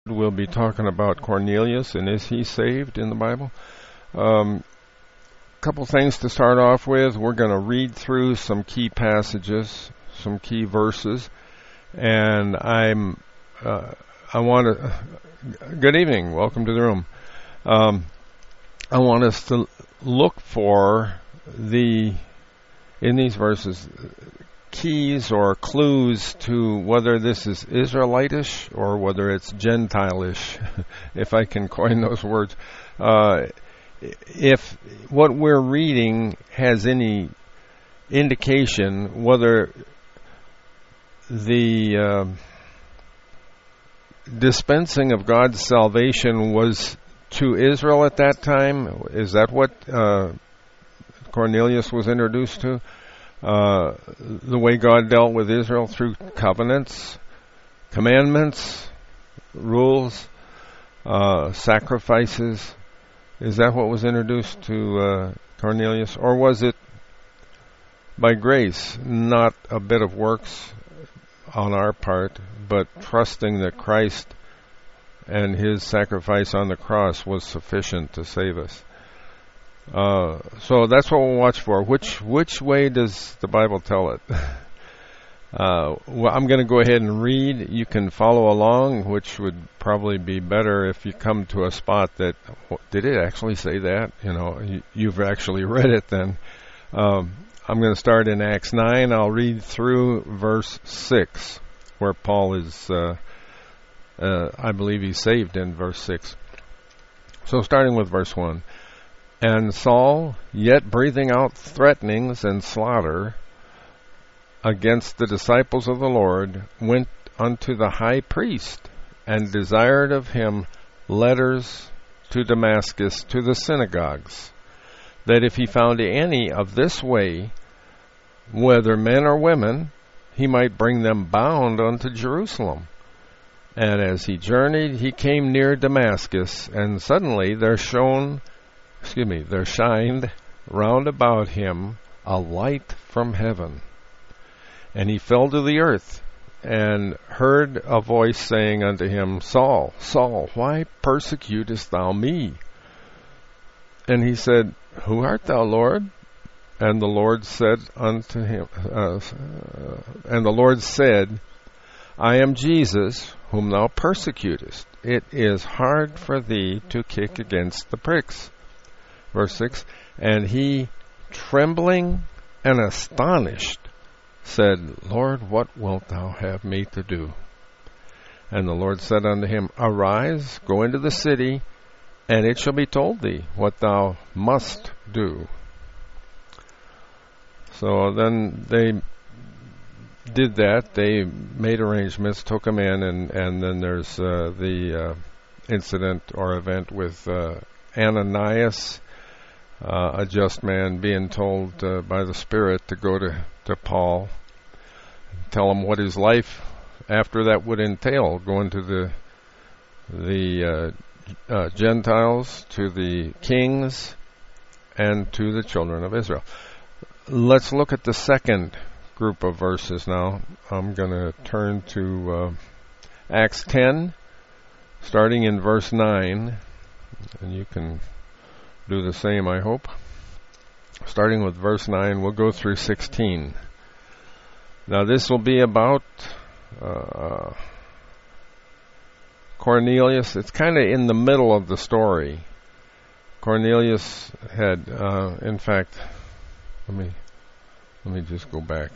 We'll be talking about Cornelius and is he saved in the Bible. Um, Couple things to start off with. We're going to read through some key passages, some key verses, and I want to. Good evening. Welcome to the room. I want us to look for in these verses keys or clues to whether this is Israelitish or whether it's Gentile-ish, if I can coin those words. If what we're reading has any indication whether the dispensing of God's salvation was to Israel at that time, is that what Cornelius was introduced to? The way God dealt with Israel through covenants, commandments, rules, sacrifices. Is that what was introduced to Cornelius? Or was it by grace, not a bit of works on our part, but trusting that Christ and His sacrifice on the cross was sufficient to save us? So that's what we'll watch for. Which way does the Bible tell it? Well, I'm going to go ahead and read. You can follow along, which would probably be better if you come to a spot that, did it actually say that? You've actually read it then. I'm going to start in Acts 9. I'll read through verse 6, where Paul is, I believe he's saved in verse 6. So starting with verse 1. And Saul, yet breathing out threatenings and slaughter against the disciples of the Lord, went unto the high priest, and desired of him letters to Damascus to the synagogues, that if he found any of this way, whether men or women, he might bring them bound unto Jerusalem. And as he journeyed, he came near Damascus, and suddenly there shined round about him a light from heaven. And he fell to the earth, and heard a voice saying unto him, Saul, Saul, why persecutest thou me? And he said, Who art thou, Lord? And the Lord said unto him, I am Jesus, whom thou persecutest. It is hard for thee to kick against the pricks. Verse 6, and he, trembling and astonished, said, Lord, what wilt thou have me to do? And the Lord said unto him, Arise, go into the city, and it shall be told thee what thou must do. So then they did that. They made arrangements, took him in, and then there's the incident or event with Ananias, a just man, being told by the Spirit to go to Paul, tell him what his life after that would entail, going to the Gentiles, to the kings, and to the children of Israel. Let's look at the second group of verses now. I'm going to turn to Acts 10, starting in verse 9, and you can do the same, I hope. Starting with verse 9, we'll go through 16. Now this will be about Cornelius. It's kind of in the middle of the story. Cornelius had, in fact, let me just go back.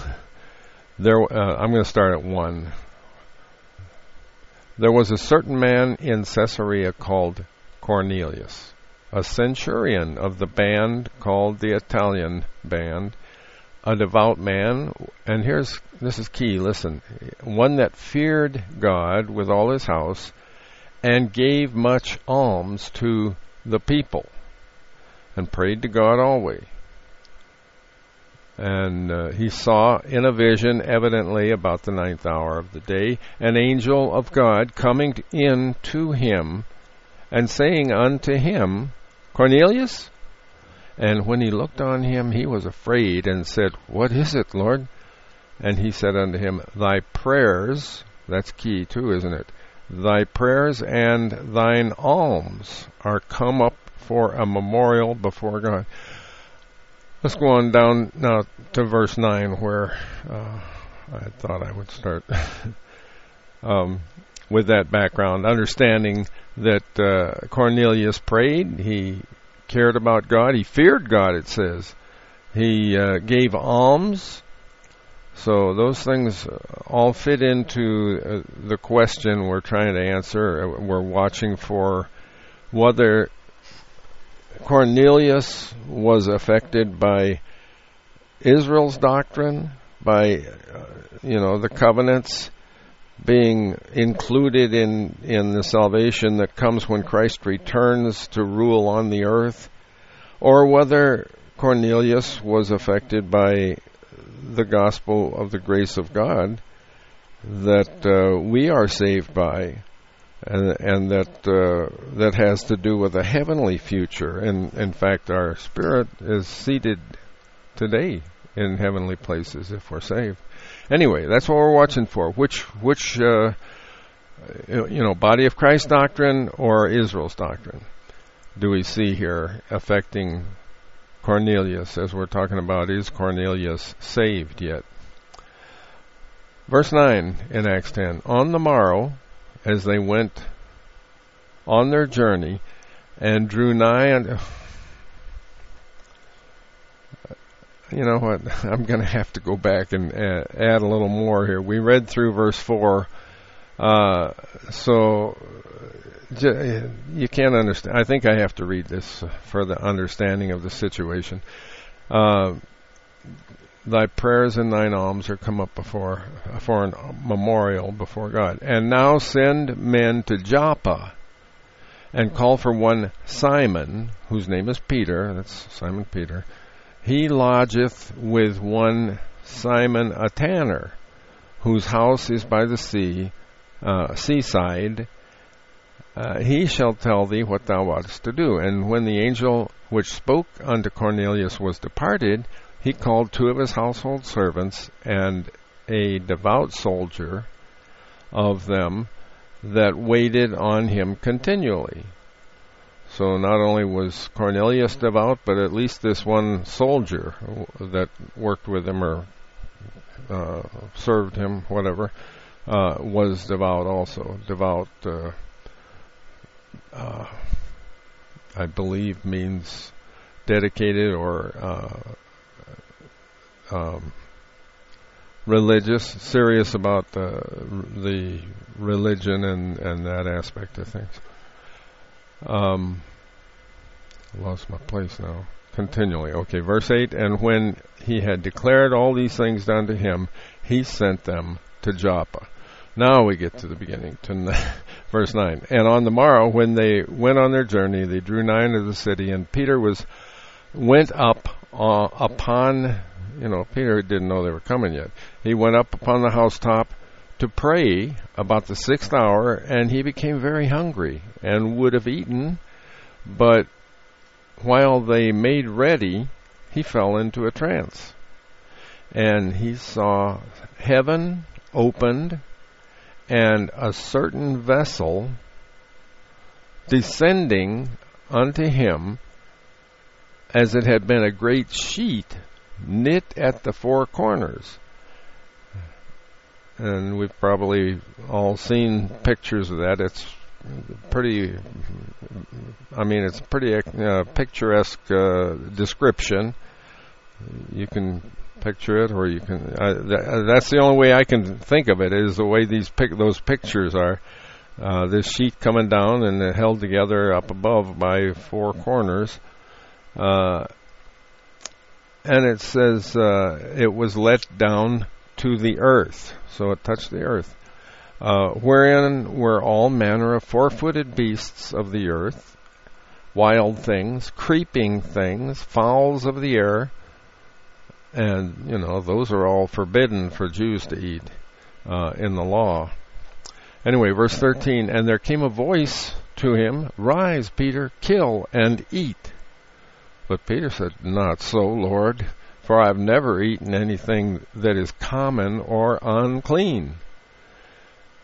I'm going to start at 1. There was a certain man in Caesarea called Cornelius, a centurion of the band called the Italian band, a devout man, and this is key, listen, one that feared God with all his house, and gave much alms to the people, and prayed to God always. And he saw in a vision, evidently about the 9th hour of the day, an angel of God coming in to him, and saying unto him, Cornelius? And when he looked on him, he was afraid, and said, What is it, Lord? And he said unto him, Thy prayers, that's key too, isn't it? thy prayers and thine alms are come up for a memorial before God. Let's go on down now to verse 9 where I thought I would start with that background, understanding that Cornelius prayed, he cared about God, he feared God, it says. He gave alms. So those things all fit into the question we're trying to answer. We're watching for whether Cornelius was affected by Israel's doctrine, by the covenants being included in the salvation that comes when Christ returns to rule on the earth, or whether Cornelius was affected by the gospel of the grace of God that we are saved by, and that has to do with a heavenly future. And in fact, our spirit is seated today in heavenly places if we're saved. Anyway, that's what we're watching for. Which body of Christ doctrine or Israel's doctrine do we see here affecting Cornelius, as we're talking about, is Cornelius saved yet? Verse 9 in Acts 10, on the morrow, as they went on their journey and drew nigh unto... You know what? I'm going to have to go back and add a little more here. We read through verse 4, so you can't understand. I think I have to read this for the understanding of the situation. Thy prayers and thine alms are come up for a memorial before God. And now send men to Joppa and call for one Simon, whose name is Peter. That's Simon Peter. He lodgeth with one Simon a tanner, whose house is by the seaside. He shall tell thee what thou oughtest to do. And when the angel which spoke unto Cornelius was departed, he called 2 of his household servants and a devout soldier of them that waited on him continually. So not only was Cornelius devout, but at least this one soldier that worked with him or served him, whatever, was devout also. Devout, I believe, means dedicated or religious, serious about the religion and that aspect of things. Lost my place now. Continually. Okay, verse 8, and when he had declared all these things done to him, he sent them to Joppa. Now we get to the beginning, to verse 9. And on the morrow, when they went on their journey, they drew nigh unto the city, and Peter went up upon, Peter didn't know they were coming yet. He went up upon the housetop to pray about the 6th hour, and he became very hungry and would have eaten, but while they made ready, he fell into a trance. And he saw heaven opened and a certain vessel descending unto him, as it had been a great sheet knit at the 4 corners. And we've probably all seen pictures of that. It's pretty picturesque description. You can picture it, or you can. That's the only way I can think of it, is the way those pictures are. This sheet coming down and held together up above by 4 corners. And it says it was let down to the earth. So it touched the earth. Wherein were all manner of 4-footed beasts of the earth, wild things, creeping things, fowls of the air. And, those are all forbidden for Jews to eat in the law. Anyway, verse 13, and there came a voice to him, rise, Peter, kill and eat. But Peter said, not so, Lord, for I have never eaten anything that is common or unclean.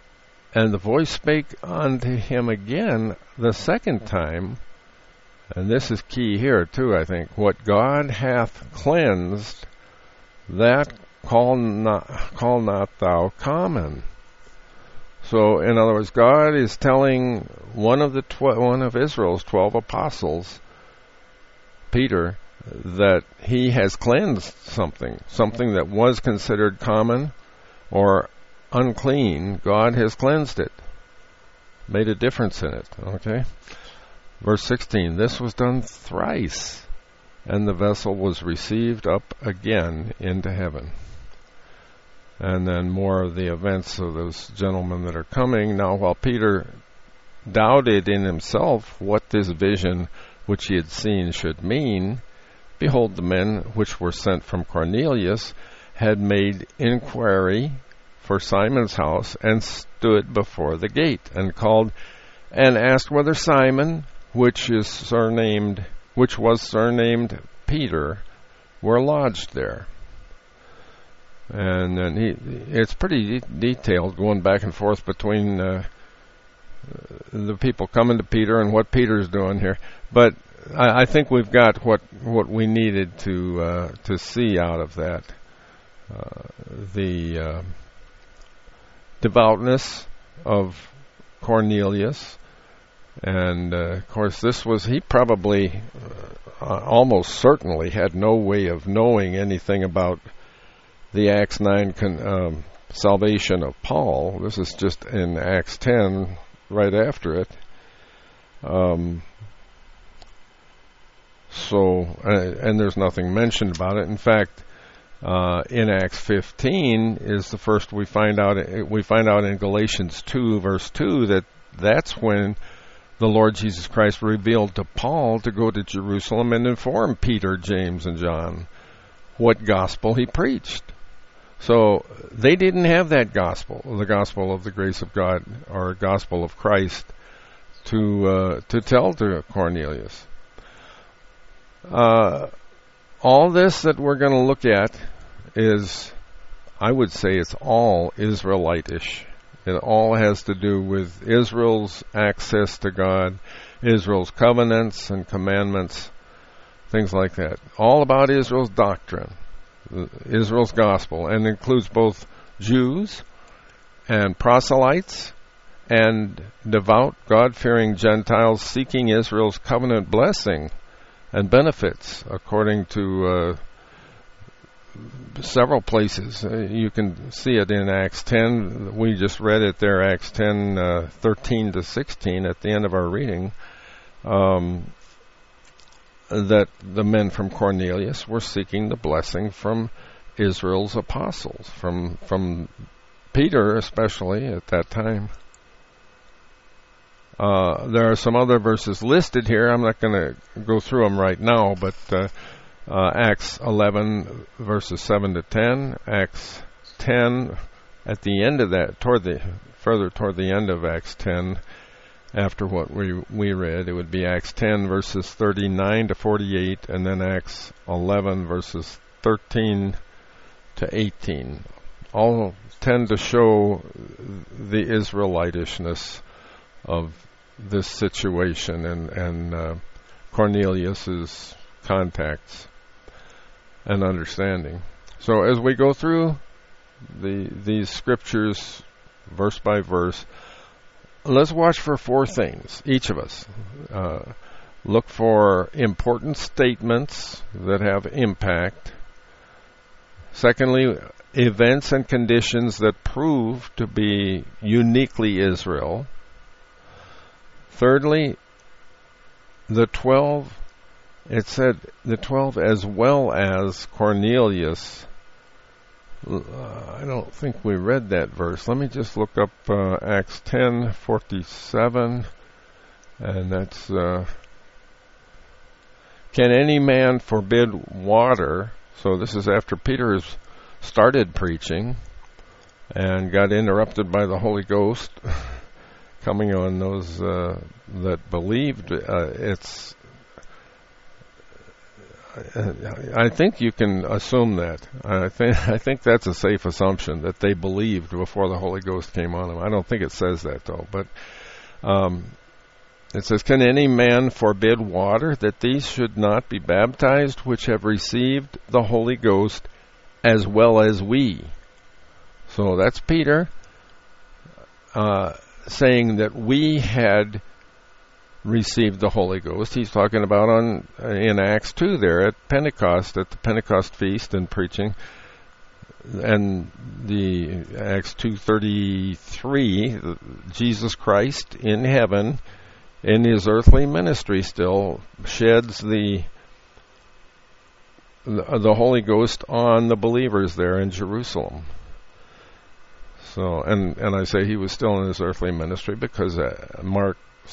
And the voice spake unto him again the second time, and this is key here too, I think. What God hath cleansed, that call not thou common. So, in other words, God is telling one of Israel's 12 apostles, Peter, that he has cleansed something that was considered common or unclean. God has cleansed it, made a difference in it. Okay? Verse 16, this was done thrice, and the vessel was received up again into heaven. And then more of the events of those gentlemen that are coming. Now, while Peter doubted in himself what this vision which he had seen should mean, behold, the men which were sent from Cornelius had made inquiry for Simon's house, and stood before the gate, and called, and asked whether Simon, which was surnamed Peter, were lodged there. And then it's pretty detailed, going back and forth between the people coming to Peter and what Peter's doing here. But I think we've got what we needed to see out of that. The devoutness of Cornelius, and of course he probably almost certainly had no way of knowing anything about the Acts 9 salvation of Paul. This is just in Acts 10, right after it. And there's nothing mentioned about it. In fact, in Acts 15 is the first we find out in Galatians 2, verse 2, that's when the Lord Jesus Christ revealed to Paul to go to Jerusalem and inform Peter, James, and John what gospel he preached. So they didn't have that gospel, the gospel of the grace of God, or gospel of Christ, to tell to Cornelius. All this that we're going to look at is, I would say, it's all Israelitish. It all has to do with Israel's access to God, Israel's covenants and commandments, things like that. All about Israel's doctrine, Israel's gospel, and includes both Jews and proselytes and devout, God-fearing Gentiles seeking Israel's covenant blessing and benefits, according to several places. You can see it in Acts 10. We just read it there, Acts 10, 13 to 16 at the end of our reading, that the men from Cornelius were seeking the blessing from Israel's apostles, from Peter especially at that time. There are some other verses listed here. I'm not going to go through them right now, but Acts 11 verses 7 to 10, Acts 10 at the end of that, further toward the end of Acts 10, after what we read, it would be Acts 10 verses 39 to 48, and then Acts 11 verses 13 to 18. All tend to show the Israelitishness of this situation and Cornelius's contacts and understanding. So as we go through these scriptures verse by verse, let's watch for four things, each of us. Look for important statements that have impact. Secondly, events and conditions that prove to be uniquely Israel. Thirdly, the 12, it said the 12 as well as Cornelius. I don't think we read that verse. Let me just look up Acts 10:47, and that's, can any man forbid water? So this is after Peter has started preaching and got interrupted by the Holy Ghost coming on those that believed. It's I think you can assume that. I think that's a safe assumption that they believed before the Holy Ghost came on them. I don't think it says that though, but it says, "Can any man forbid water that these should not be baptized, which have received the Holy Ghost as well as we?" So that's Peter saying that we had received the Holy Ghost. He's talking about in Acts 2 there at Pentecost, at the Pentecost feast and preaching. And the Acts 2:33, Jesus Christ in heaven in his earthly ministry still sheds the Holy Ghost on the believers there in Jerusalem. So, and I say he was still in his earthly ministry because Mark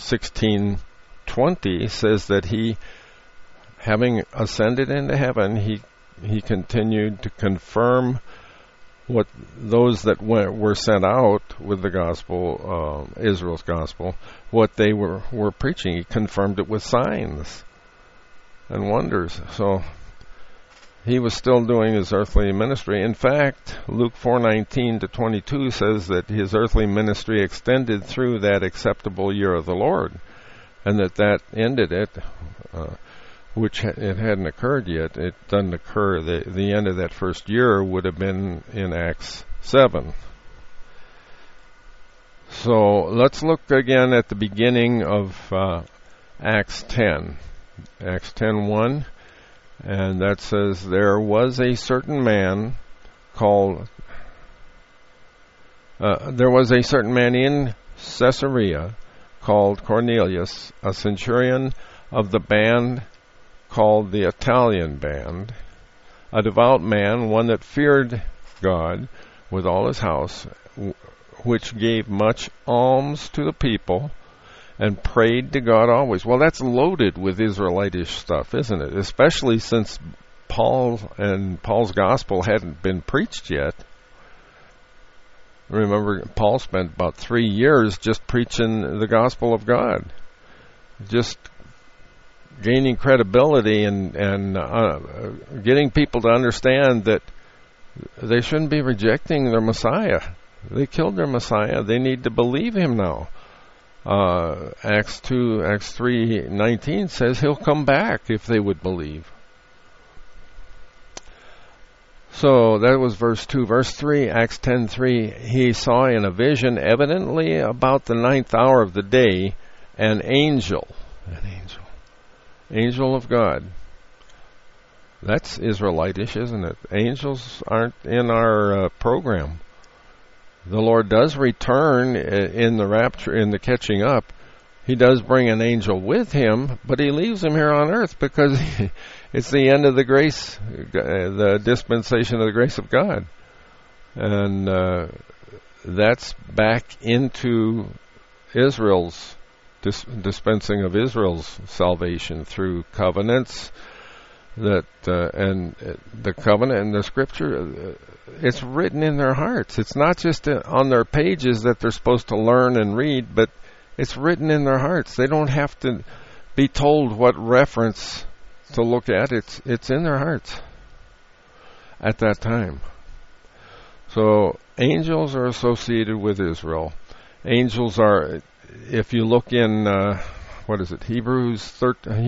16:20 says that he, having ascended into heaven, he continued to confirm what those that were sent out with the gospel, Israel's gospel, what they were preaching. He confirmed it with signs and wonders. So he was still doing his earthly ministry. In fact, Luke 4:19-22 says that his earthly ministry extended through that acceptable year of the Lord, and that ended it, which it hadn't occurred yet. It doesn't occur. The end of that first year would have been in Acts 7. So let's look again at the beginning of Acts 10. Acts 10:1. And that says, "There was a certain man in Caesarea called Cornelius, a centurion of the band called the Italian band, a devout man, one that feared God with all his house, which gave much alms to the people and prayed to God always." Well, that's loaded with Israelitish stuff, isn't it? Especially since Paul's gospel hadn't been preached yet. Remember, Paul spent about 3 years just preaching the gospel of God, just gaining credibility and getting people to understand that they shouldn't be rejecting their Messiah. They killed their Messiah. They need to believe him now. Acts 3:19 says he'll come back if they would believe. So that was verse 2. Verse 3, Acts 10:3, "He saw in a vision, evidently about the 9th hour of the day, an angel of God." That's Israelitish, isn't it? Angels aren't in our program. The Lord does return in the rapture, in the catching up. He does bring an angel with him, but he leaves him here on earth because it's the end of the grace, the dispensation of the grace of God. And that's back into Israel's dispensing of Israel's salvation through covenants. And the covenant and the scripture, it's written in their hearts. It's not just on their pages that they're supposed to learn and read, but it's written in their hearts. They don't have to be told what reference to look at. It's in their hearts at that time. So angels are associated with Israel. Angels are, if you look in Hebrews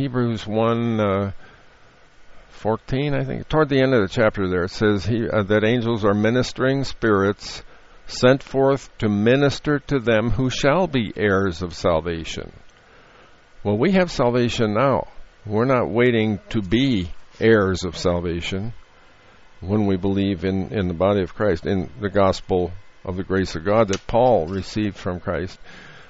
1:14, I think, toward the end of the chapter there, it says that angels are ministering spirits sent forth to minister to them who shall be heirs of salvation. Well, we have salvation now. We're not waiting to be heirs of salvation when we believe in the body of Christ, in the gospel of the grace of God that Paul received from Christ.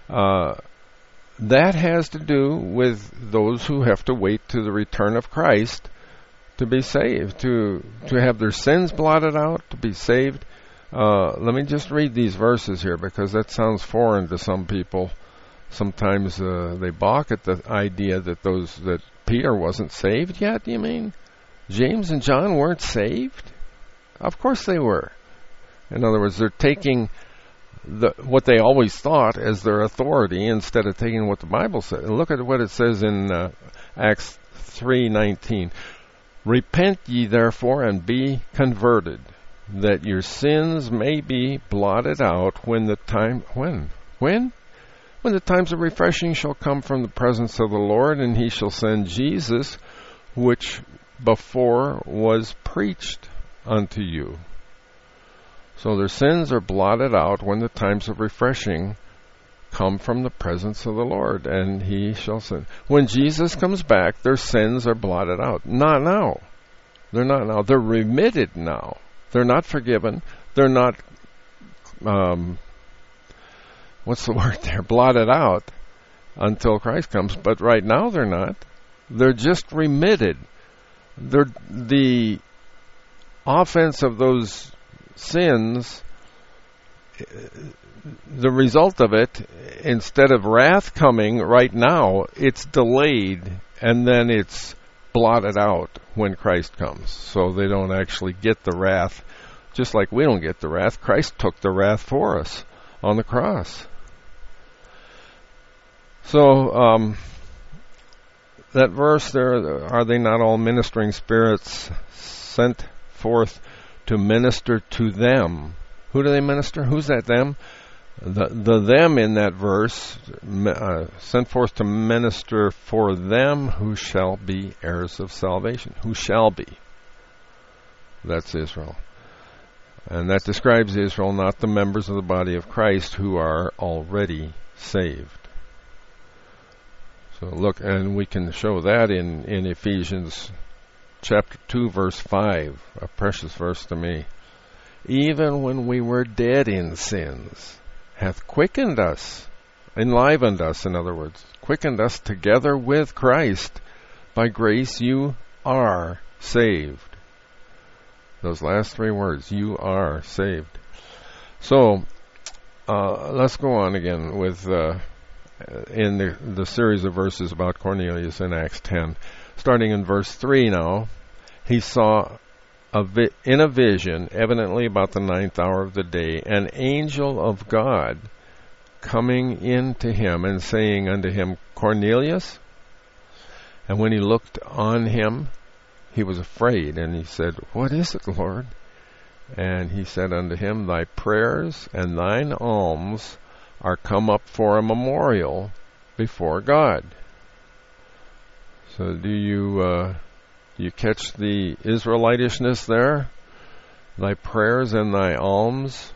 That has to do with those who have to wait to the return of Christ to be saved, to have their sins blotted out, to be saved. Let me just read these verses here because that sounds foreign to some people. Sometimes they balk at the idea that Peter wasn't saved yet. You mean James and John weren't saved? Of course they were. In other words, they're taking what they always thought as their authority instead of taking what the Bible said. And look at what it says in Acts 3:19. Repent ye therefore and be converted, that your sins may be blotted out when the time when the times of refreshing shall come from the presence of the Lord, and he shall send Jesus, which before was preached unto you. So their sins are blotted out when the times of refreshing come from the presence of the Lord, and he shall send. When Jesus comes back, their sins are blotted out. Not now. They're not now. They're remitted now. They're not forgiven. They're not, what's the word there? Blotted out until Christ comes. But right now they're not. They're just remitted. The offense of those sins, the result of it, instead of wrath coming right now, it's delayed, and then it's blotted out when Christ comes. So they don't actually get the wrath, just like we don't get the wrath. Christ took the wrath for us on the cross. So that verse there, are they not all ministering spirits sent forth to minister to them? Who do they minister? Who's that them? The them in that verse, sent forth to minister for them who shall be heirs of salvation. Who shall be. That's Israel. And that describes Israel, not the members of the body of Christ who are already saved. So look, and we can show that in Ephesians chapter 2, verse 5, a precious verse to me. Even when we were dead in sins, hath quickened us, enlivened us, in other words, quickened us together with Christ. By grace you are saved. Those last three words, you are saved. So, let's go on again with, in the series of verses about Cornelius in Acts 10. Starting in verse 3 now, he saw in a vision, evidently about the 9th hour of the day, an angel of God coming in to him and saying unto him, Cornelius? And when he looked on him, he was afraid, and he said, What is it, Lord? And he said unto him, Thy prayers and thine alms are come up for a memorial before God. So do you catch the Israelitishness there? Thy prayers and thy alms.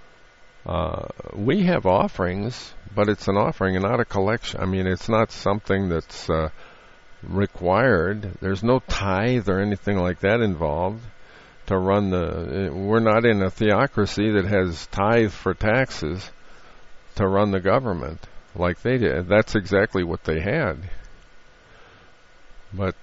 We have offerings, but it's an offering and not a collection. I mean, it's not something that's required. There's no tithe or anything like that involved to run we're not in a theocracy that has tithe for taxes to run the government like they did. That's exactly what they had. But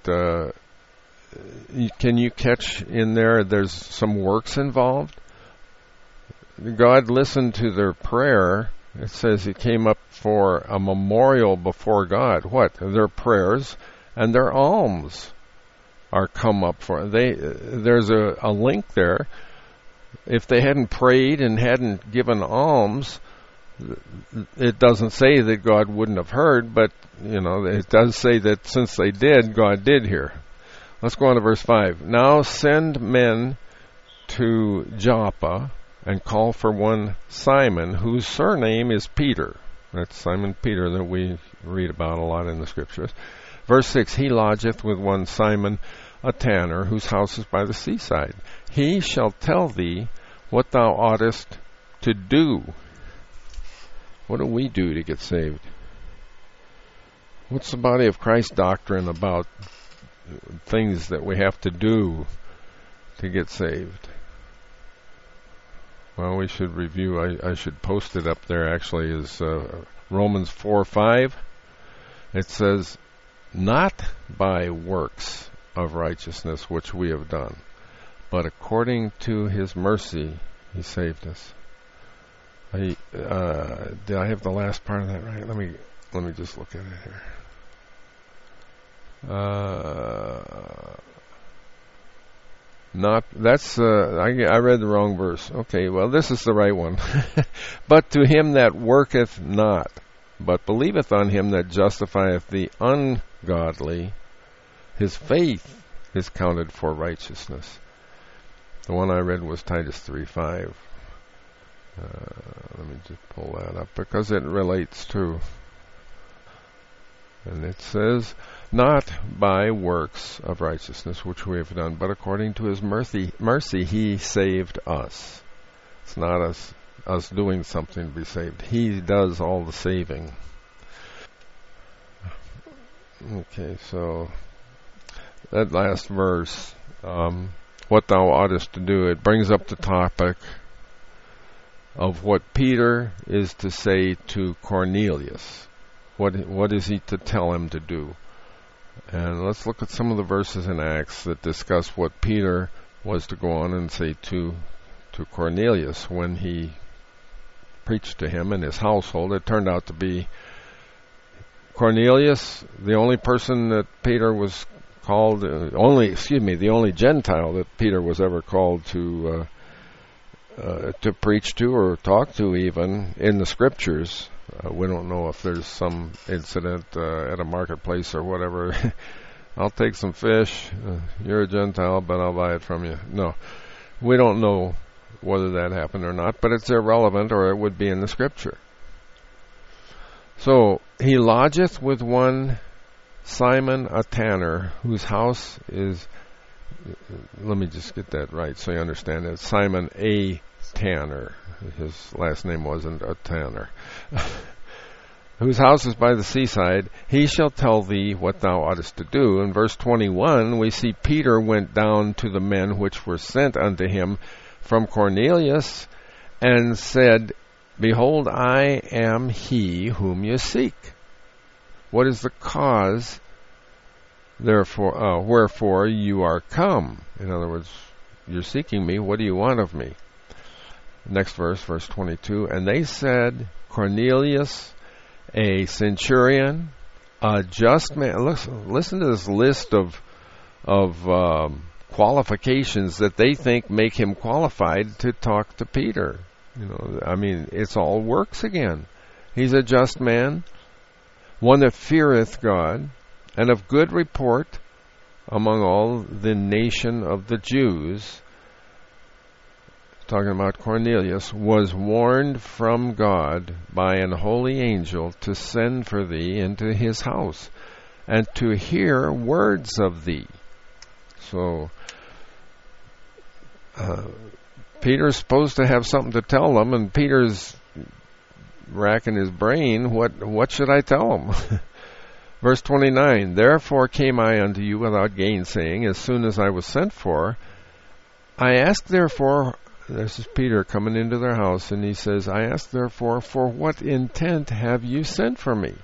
can you catch in there, there's some works involved? God listened to their prayer. It says he came up for a memorial before God. What? Their prayers and their alms are come up for. There's a link there. If they hadn't prayed and hadn't given alms, it doesn't say that God wouldn't have heard, but it does say that since they did, God did hear. Let's go on to verse 5. Now send men to Joppa and call for one Simon, whose surname is Peter. That's Simon Peter that we read about a lot in the scriptures. Verse 6, he lodgeth with one Simon, a tanner, whose house is by the seaside. He shall tell thee what thou oughtest to do. What do we do to get saved? What's the body of Christ doctrine about things that we have to do to get saved? Well, we should review. I should post it up there. Actually, is Romans 4:5. It says, "Not by works of righteousness which we have done, but according to His mercy He saved us." Did I have the last part of that right? Let me just look at it here. I read the wrong verse. Okay, well, this is the right one. But to him that worketh not, but believeth on him that justifieth the ungodly, his faith is counted for righteousness. The one I read was Titus 3:5. Let me just pull that up because it relates to, and it says, not by works of righteousness which we have done, but according to his mercy he saved us. It's not us doing something to be saved. He does all the saving. Okay, so that last verse, what thou oughtest to do, it brings up the topic of what Peter is to say to Cornelius. What is he to tell him to do? And let's look at some of the verses in Acts that discuss what Peter was to go on and say to Cornelius when he preached to him and his household. It turned out to be Cornelius, the only person that Peter was called, the only Gentile that Peter was ever called to preach to or talk to, even in the Scriptures. We don't know if there's some incident at a marketplace or whatever. I'll take some fish. You're a Gentile, but I'll buy it from you. No, we don't know whether that happened or not, but it's irrelevant, or it would be in the Scripture. So, he lodgeth with one Simon a tanner, whose house is, let me just get that right so you understand it, Simon a tanner. His last name wasn't a tanner. Whose house is by the seaside. He shall tell thee what thou oughtest to do. In verse 21, we see Peter went down to the men which were sent unto him from Cornelius, and said, Behold, I am he whom you seek. What is the cause, therefore, wherefore you are come? In other words, you're seeking me. What do you want of me? Next verse, verse 22. And they said, Cornelius, a centurion, a just man. Listen to this list of qualifications that they think make him qualified to talk to Peter. It's all works again. He's a just man, one that feareth God, and of good report among all the nation of the Jews. Talking about Cornelius, was warned from God by an holy angel to send for thee into his house, and to hear words of thee. So, Peter's supposed to have something to tell them, and Peter's racking his brain. What should I tell him? Verse 29, Therefore came I unto you without gainsaying, as soon as I was sent for. I asked therefore, this is Peter coming into their house, and he says, I ask therefore, for what intent have you sent for me?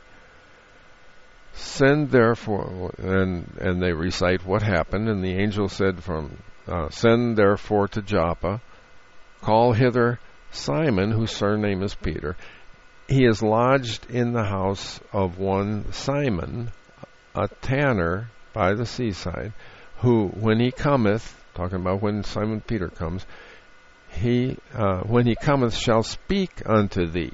Send therefore, and they recite what happened, and the angel said send therefore to Joppa, call hither Simon, whose surname is Peter. He is lodged in the house of one Simon, a tanner by the seaside, who, when he cometh, talking about when Simon Peter comes, when he cometh shall speak unto thee.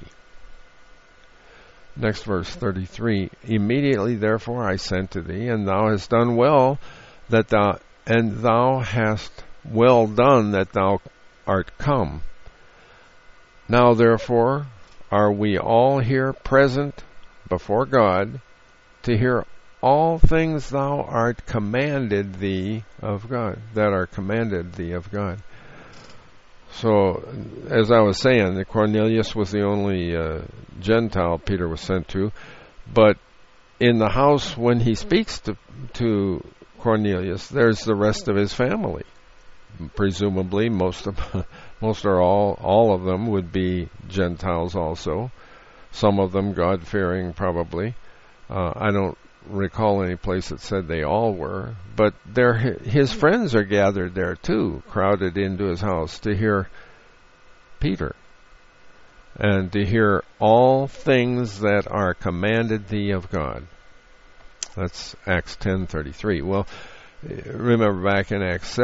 Next verse 33. Immediately therefore I sent to thee, and thou hast done well thou hast well done that thou art come. Now therefore are we all here present before God to hear all things thou art commanded thee of God, that are commanded thee of God. So, as I was saying, Cornelius was the only Gentile Peter was sent to, but in the house when he speaks to Cornelius, there's the rest of his family. Presumably, most or all of them would be Gentiles also. Some of them God-fearing, probably. I don't recall any place that said they all were, but his friends are gathered there too, crowded into his house to hear Peter and to hear all things that are commanded thee of God. That's Acts 10:33. Well, remember back in Acts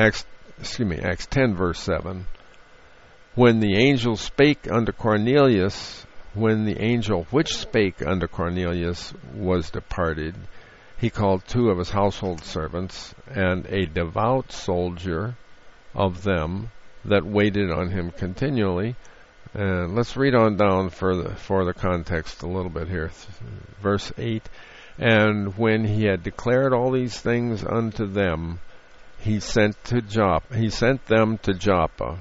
10 verse 7, when the angel spake unto Cornelius, when the angel which spake unto Cornelius was departed, he called 2 of his household servants and a devout soldier of them that waited on him continually. And let's read on down for the context a little bit here. Verse 8, and when he had declared all these things unto them, he sent them to Joppa.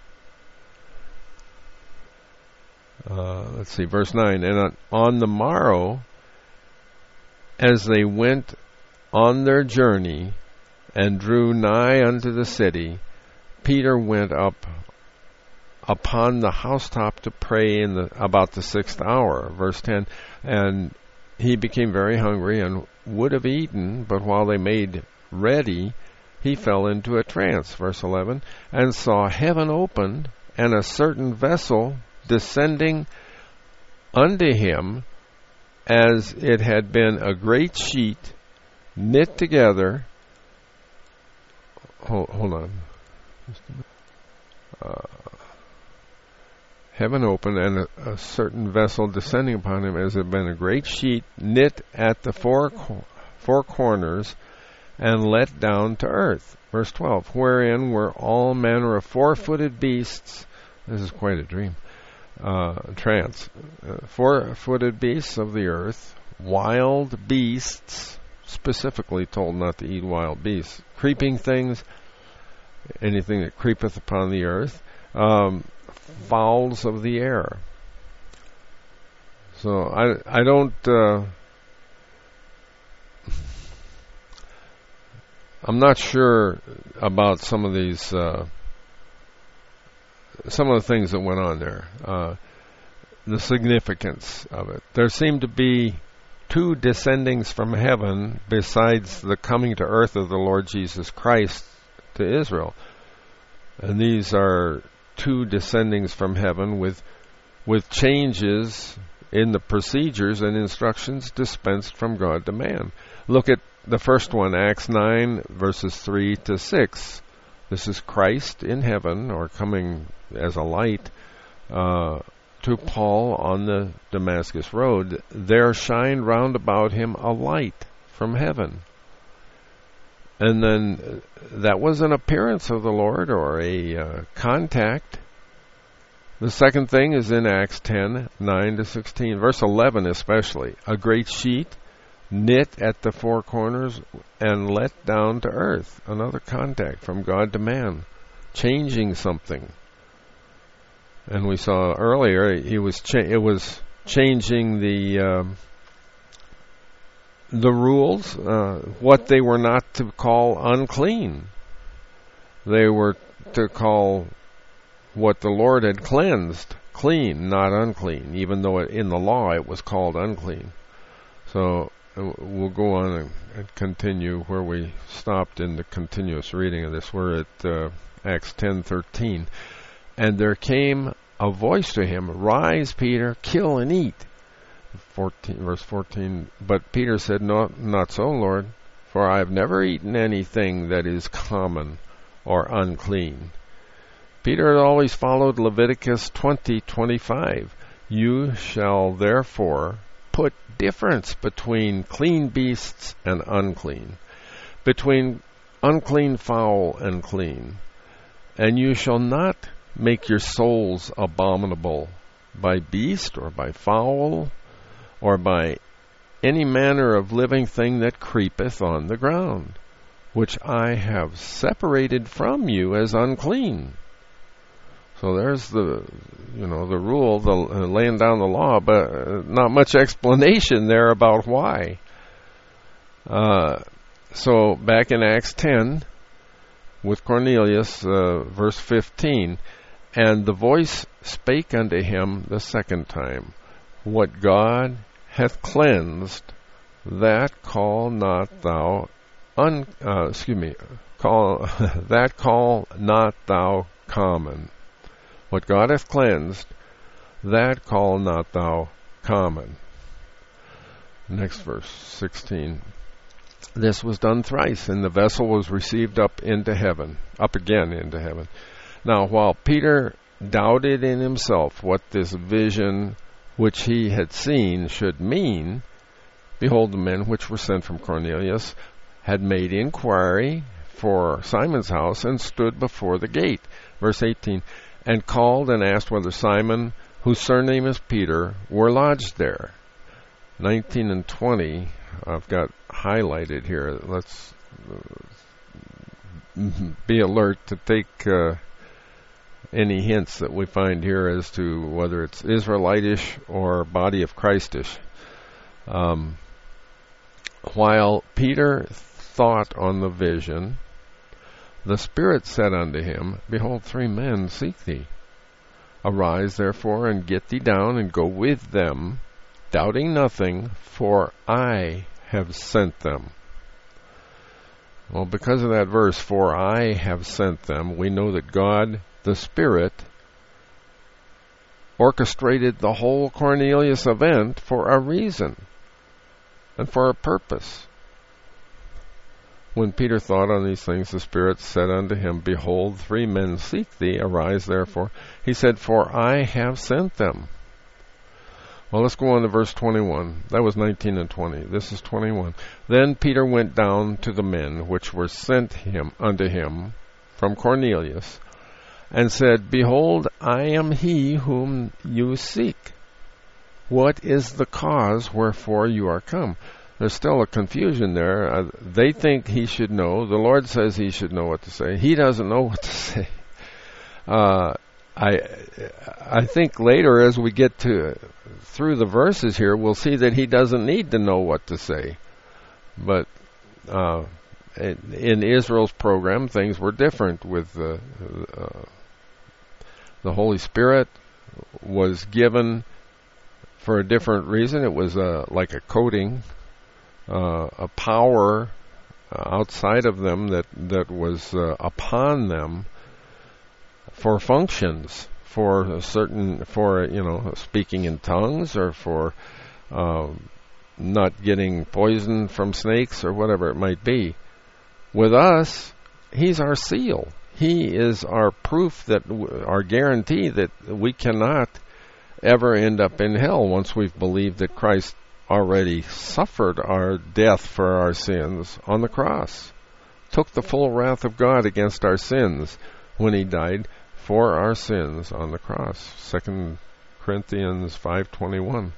Let's see, verse 9, and on the morrow, as they went on their journey and drew nigh unto the city, Peter went up upon the housetop to pray about the 6th hour. Verse 10, and he became very hungry and would have eaten, but while they made ready, he fell into a trance. Verse 11, and saw heaven opened, and a certain vessel descending unto him, as it had been a great sheet knit together. Hold on. Heaven opened, and a certain vessel descending upon him, as it had been a great sheet knit at the four corners, and let down to earth. Verse 12, wherein were all manner of 4-footed beasts. This is quite a dream. Trance. 4-footed beasts of the earth, wild beasts, specifically told not to eat wild beasts, creeping things, anything that creepeth upon the earth, fowls of the air. So I don't I'm not sure about some of these some of the things that went on there, the significance of it. There seemed to be 2 descendings from heaven besides the coming to earth of the Lord Jesus Christ to Israel. And these are 2 descendings from heaven with changes in the procedures and instructions dispensed from God to man. Look at the first one, Acts 9, verses 3 to 6. This is Christ in heaven, or coming as a light, to Paul on the Damascus road. There shined round about him a light from heaven. And then that was an appearance of the Lord, or a contact. The second thing is in Acts 10, 9 to 16. Verse 11 especially. A great sheet knit at the 4 corners and let down to earth. Another contact from God to man, changing something. And we saw earlier it was changing the rules, what they were not to call unclean. They were to call what the Lord had cleansed clean, not unclean, even though in the law it was called unclean. So we'll go on and continue where we stopped in the continuous reading of this. We're at Acts 10:13. And there came a voice to him, Rise, Peter, kill and eat. Verse 14. But Peter said, No, not so, Lord, for I have never eaten anything that is common or unclean. Peter had always followed Leviticus 20:25. You shall therefore put difference between clean beasts and unclean, between unclean fowl and clean. And you shall not make your souls abominable by beast or by fowl or by any manner of living thing that creepeth on the ground, which I have separated from you as unclean. So there's the rule, the laying down the law, but not much explanation there about why. So back in Acts 10 with Cornelius, verse 15, and the voice spake unto him the second time, What God hath cleansed, that call not thou call not thou common. What God hath cleansed, that call not thou common. Next verse, 16. This was done thrice, and the vessel was received up again into heaven. Now, while Peter doubted in himself what this vision which he had seen should mean, behold, the men which were sent from Cornelius had made inquiry for Simon's house and stood before the gate. Verse 18, and called and asked whether Simon, whose surname is Peter, were lodged there. 19 and 20, I've got highlighted here. Let's be alert to take any hints that we find here as to whether it's Israelitish or body of Christish. While Peter thought on the vision, the Spirit said unto him, behold, 3 men seek thee. Arise, therefore, and get thee down, and go with them, doubting nothing, for I have sent them. Well, because of that verse, for I have sent them, we know that God, the Spirit, orchestrated the whole Cornelius event for a reason and for a purpose. When Peter thought on these things, the Spirit said unto him, behold, 3 men seek thee. Arise, therefore. He said, for I have sent them. Well, let's go on to verse 21. That was 19 and 20. This is 21. Then Peter went down to the men which were sent unto him from Cornelius, and said, behold, I am he whom you seek. What is the cause wherefore you are come? There's still a confusion there. They think he should know. The Lord says he should know what to say. He doesn't know what to say. I think later, as we get through the verses here, we'll see that he doesn't need to know what to say. But in Israel's program, things were different. With the Holy Spirit was given for a different reason. It was like a coating. A power outside of them that was upon them for functions, for speaking in tongues, or for not getting poison from snakes, or whatever it might be. With us, he's our seal. He is our proof, our guarantee that we cannot ever end up in hell once we've believed that Christ already suffered our death for our sins on the cross, took the full wrath of God against our sins when he died for our sins on the cross. 2 Corinthians 5:21.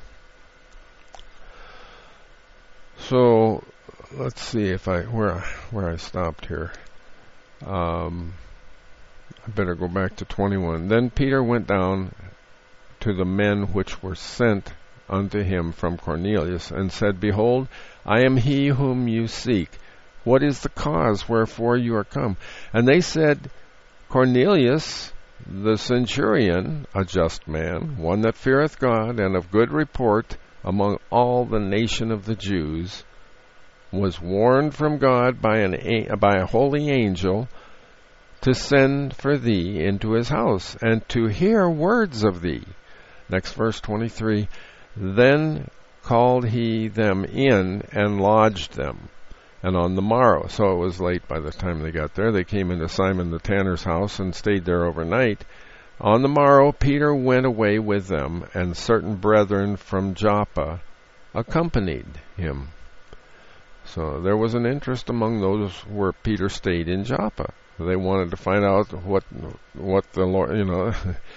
So let's see if where I stopped here. I better go back to 21. Then Peter went down to the men which were sent unto him from Cornelius, and said, behold, I am he whom you seek. What is the cause wherefore you are come? And they said, Cornelius, the centurion, a just man, one that feareth God, and of good report among all the nation of the Jews, was warned from God by a holy angel to send for thee into his house, and to hear words of thee. Next verse 23. Then called he them in and lodged them. And on the morrow, so it was late by the time they got there, they came into Simon the tanner's house and stayed there overnight. On the morrow Peter went away with them, and certain brethren from Joppa accompanied him. So there was an interest among those where Peter stayed in Joppa. They wanted to find out what the Lord,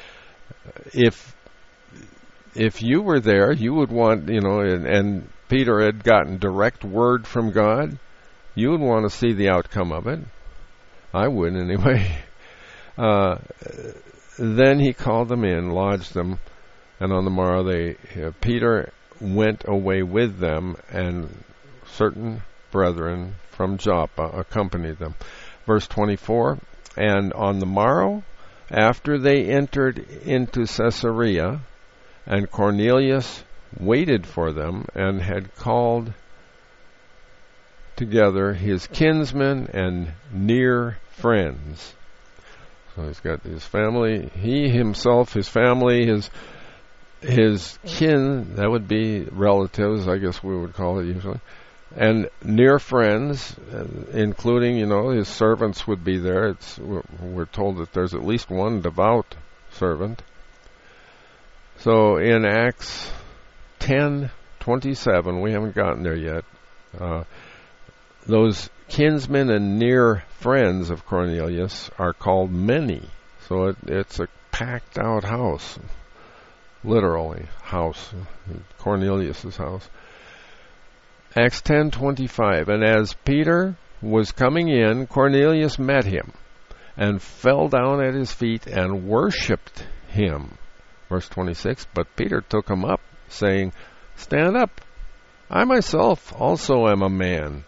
if you were there, you would want, and Peter had gotten direct word from God, you would want to see the outcome of it. I would anyway. Then he called them in, lodged them, and on the morrow Peter went away with them, and certain brethren from Joppa accompanied them. Verse 24, and on the morrow, after they entered into Caesarea, and Cornelius waited for them, and had called together his kinsmen and near friends. So he's got his family, he himself, his family, his kin, that would be relatives, I guess we would call it usually, and near friends, including, his servants would be there. We're told that there's at least one devout servant. So in Acts 10:12, 27, we haven't gotten there yet. Those kinsmen and near friends of Cornelius are called many. So it's a packed out house. Literally, house. Cornelius' house. Acts 10:25. And as Peter was coming in, Cornelius met him and fell down at his feet and worshipped him. Verse 26. But Peter took him up, saying, Stand up. I myself also am a man.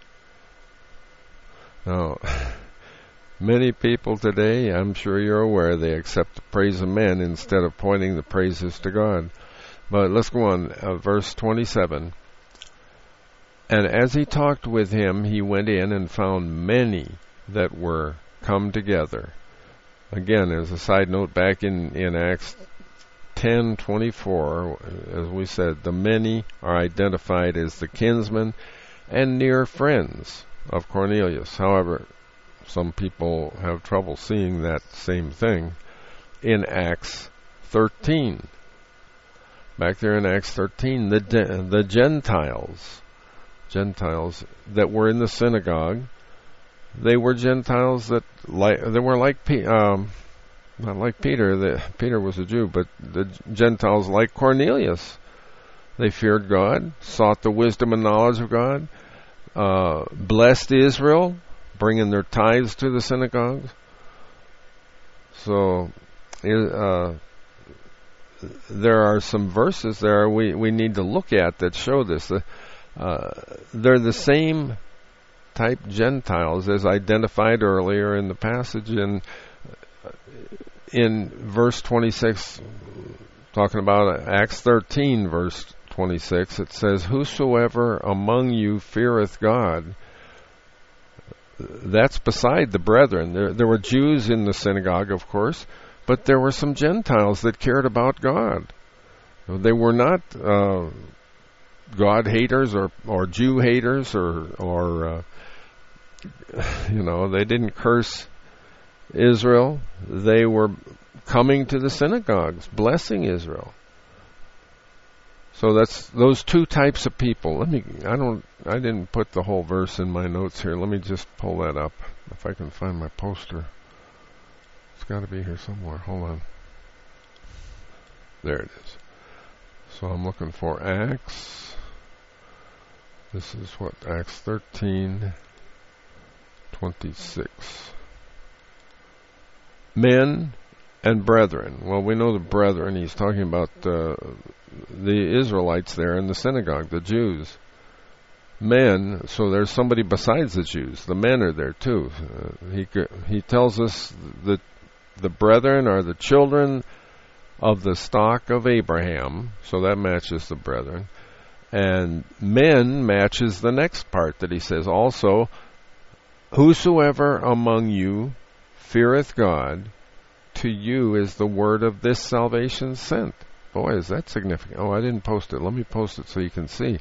Now, many people today, I'm sure you're aware, they accept the praise of men instead of pointing the praises to God. But let's go on. Verse 27. And as he talked with him, he went in and found many that were come together. Again, as a side note, back in Acts 10:24, as we said, the many are identified as the kinsmen and near friends of Cornelius. However, some people have trouble seeing that same thing in Acts 13. Back there in Acts 13, the Gentiles that were in the synagogue, they were Gentiles that they were like not like Peter. Peter was a Jew, but the Gentiles like Cornelius. They feared God, sought the wisdom and knowledge of God, blessed Israel, bringing their tithes to the synagogues. So there are some verses there we need to look at that show this. They're the same type Gentiles as identified earlier in the passage in verse 26, talking about Acts 13, verse 26. It says, Whosoever among you feareth God. That's beside the brethren. There were Jews in the synagogue, of course, but there were some Gentiles that cared about God. They were not God haters or Jew haters or they didn't curse Israel. They were coming to the synagogues, blessing Israel. So that's those two types of people. I didn't put the whole verse in my notes here. Let me just pull that up if I can find my poster. It's got to be here somewhere. Hold on. There it is. So I'm looking for Acts. This is what, Acts 13:26. Men and brethren. Well, we know the brethren. He's talking about the Israelites there in the synagogue, the Jews. Men, so there's somebody besides the Jews. The men are there too. He tells us that the brethren are the children of the stock of Abraham, so that matches the brethren. And men matches the next part that he says also, Whosoever among you feareth God, to you is the word of this salvation sent. Boy, is that significant. Oh, I didn't post it. Let me post it so you can see.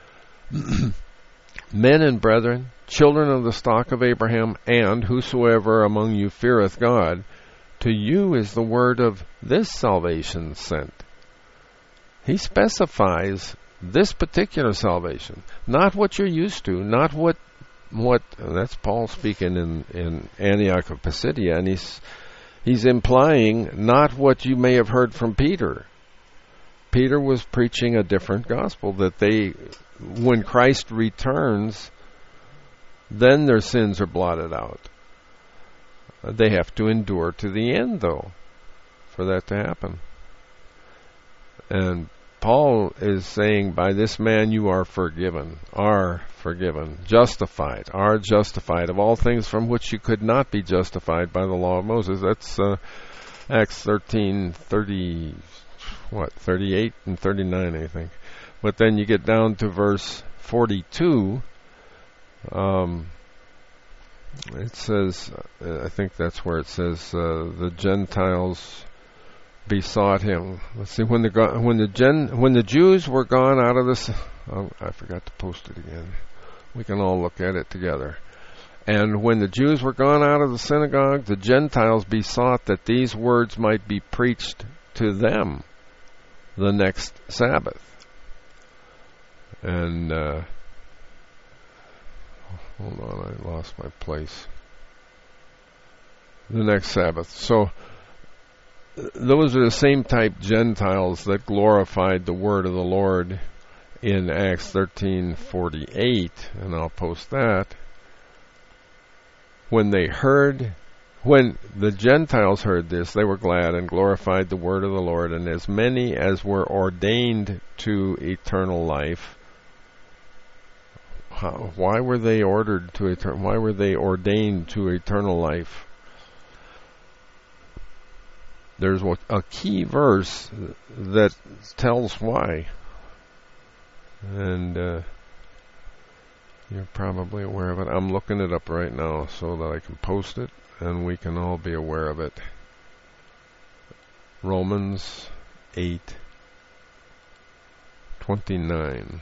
Men and brethren, children of the stock of Abraham, and whosoever among you feareth God, to you is the word of this salvation sent. He specifies this particular salvation, not what you're used to, not what that's Paul speaking in Antioch of Pisidia, and he's implying not what you may have heard from Peter. Peter was preaching a different gospel, that when Christ returns, then their sins are blotted out. They have to endure to the end, though, for that to happen. And Paul is saying, by this man you are forgiven, justified, are justified of all things from which you could not be justified by the law of Moses. That's Acts 13:38 and 39, I think. But then you get down to verse 42. It says, I think that's where it says, the Gentiles besought him. Let's see, when the Jews were gone out of this, I forgot to post it again. We can all look at it together. And when the Jews were gone out of the synagogue, the Gentiles besought that these words might be preached to them the next Sabbath. And hold on, I lost my place. The next Sabbath. So those are the same type Gentiles that glorified the word of the Lord in Acts 13:48, and I'll post that. When the Gentiles heard this, they were glad and glorified the word of the Lord, and as many as were ordained to eternal life. Why were they ordered to why were they ordained to eternal life? There's a key verse that tells why. And you're probably aware of it. I'm looking it up right now so that I can post it and we can all be aware of it. Romans 8:29.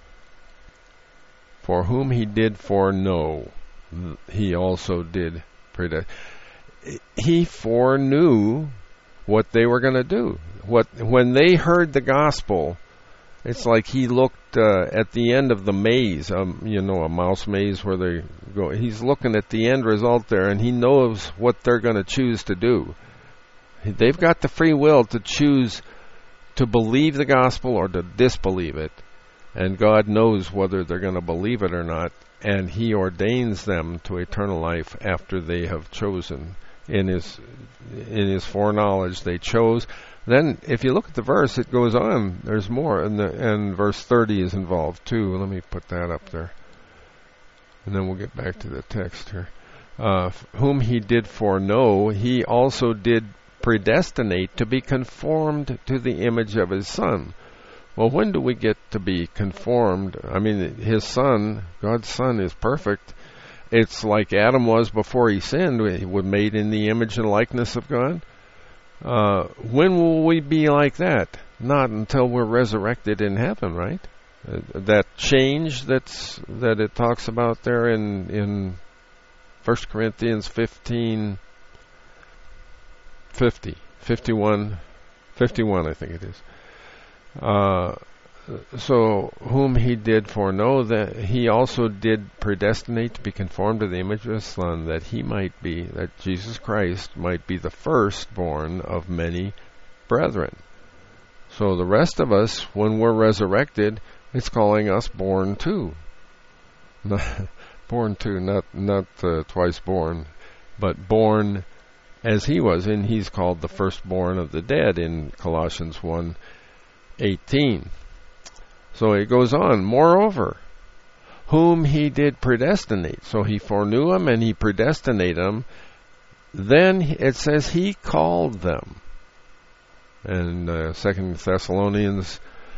For whom he did foreknow, he also did predestinate. He foreknew what they were going to do. When they heard the gospel, it's like he looked at the end of the maze, a mouse maze where they go. He's looking at the end result there, and he knows what they're going to choose to do. They've got the free will to choose to believe the gospel or to disbelieve it. And God knows whether they're going to believe it or not, and he ordains them to eternal life after they have chosen. In his foreknowledge, they chose. Then, if you look at the verse, it goes on. There's more, and verse 30 is involved too. Let me put that up there, and then we'll get back to the text here. Whom he did foreknow, he also did predestinate to be conformed to the image of his Son. Well, when do we get to be conformed? I mean, his Son, God's Son, is perfect. It's like Adam was before he sinned. He was made in the image and likeness of God. When will we be like that? Not until we're resurrected in heaven, right? That change that it talks about there in 1 Corinthians 51, I think it is. So whom he did foreknow, that he also did predestinate to be conformed to the image of his Son, that Jesus Christ might be the firstborn of many brethren. So the rest of us, when we're resurrected, it's calling us born too. Born too, not twice born, but born as he was, and he's called the firstborn of the dead in Colossians 1:18. So it goes on. Moreover, whom he did predestinate. So he foreknew them and he predestinated them. Then it says he called them. And 2 Thessalonians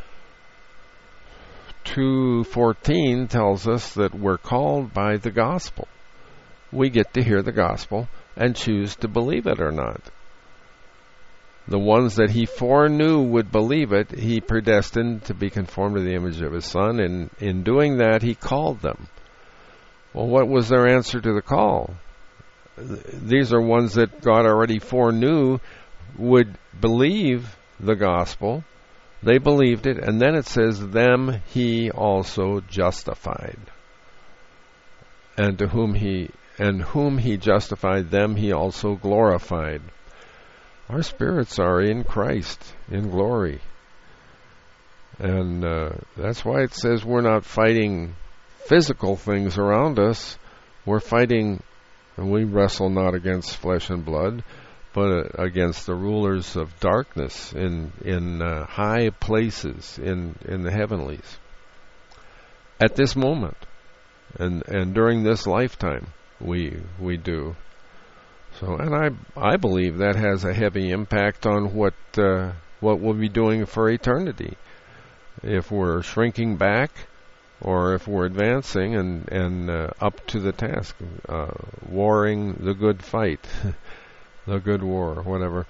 2:14 tells us that we're called by the gospel. We get to hear the gospel and choose to believe it or not. The ones that he foreknew would believe it, he predestined to be conformed to the image of his Son, and in doing that, he called them. Well, what was their answer to the call? These are ones that God already foreknew would believe the gospel. They believed it, and then it says, them he also justified. And whom he justified, them he also glorified. Our spirits are in Christ, in glory. And that's why it says we're not fighting physical things around us. We're fighting, and we wrestle not against flesh and blood, but against the rulers of darkness in high places in the heavenlies. At this moment, and during this lifetime, we do. So, and I believe that has a heavy impact on what we'll be doing for eternity. If we're shrinking back, or if we're advancing and up to the task, warring the good fight, the good war, whatever.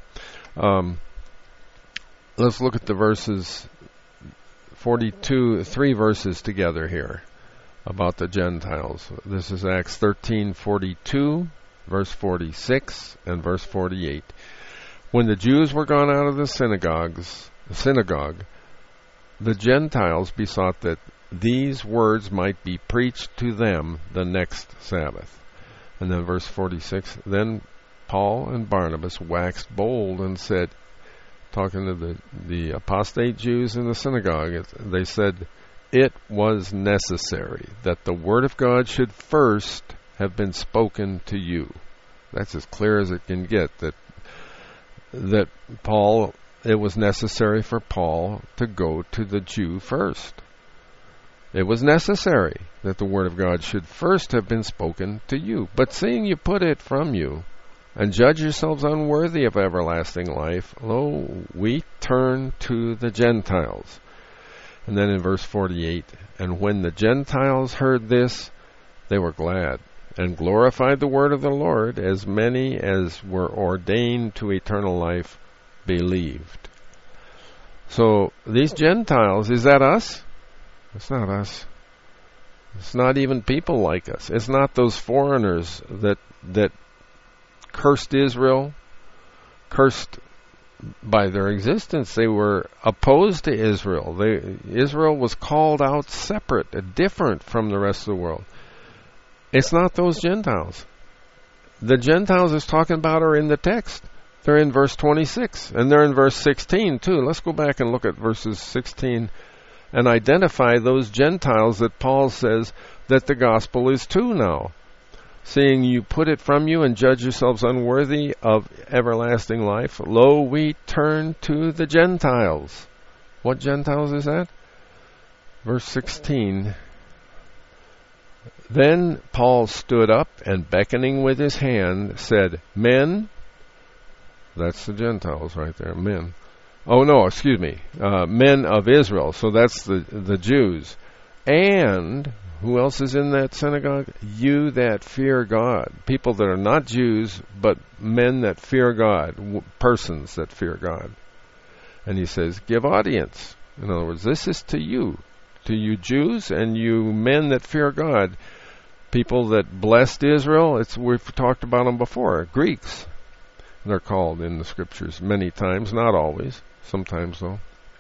Let's look at the verses 3 verses together here about the Gentiles. This is Acts 13:42. Verse 46 and verse 48. When the Jews were gone out of the synagogue, the Gentiles besought that these words might be preached to them the next Sabbath. And then verse 46, then Paul and Barnabas waxed bold and said, talking to the apostate Jews in the synagogue, they said, it was necessary that the word of God should first have been spoken to you. That's as clear as it can get, that Paul, it was necessary for Paul to go to the Jew first. It was necessary that the word of God should first have been spoken to you. But seeing you put it from you, and judge yourselves unworthy of everlasting life, lo, we turn to the Gentiles. And then in verse 48, and when the Gentiles heard this, they were glad, and glorified the word of the Lord. As many as were ordained to eternal life believed. So these Gentiles, is that us? It's not us. It's not even people like us. It's not those foreigners that cursed Israel, cursed by their existence. They were opposed to Israel. Israel was called out separate, different from the rest of the world. It's not those Gentiles. The Gentiles it's talking about are in the text. They're in verse 26, and they're in verse 16 too. Let's go back and look at verses 16 and identify those Gentiles that Paul says that the gospel is to now. Seeing you put it from you and judge yourselves unworthy of everlasting life, lo, we turn to the Gentiles. What Gentiles is that? Verse 16. Then Paul stood up and beckoning with his hand said, men, that's the Gentiles right there, men. Oh no, excuse me, men of Israel, so that's the Jews. And who else is in that synagogue? You that fear God. People that are not Jews, but men that fear God, persons that fear God. And he says, give audience. In other words, this is to you Jews and you men that fear God. People that blessed Israel, we've talked about them before, Greeks. They're called in the scriptures many times, not always, sometimes though.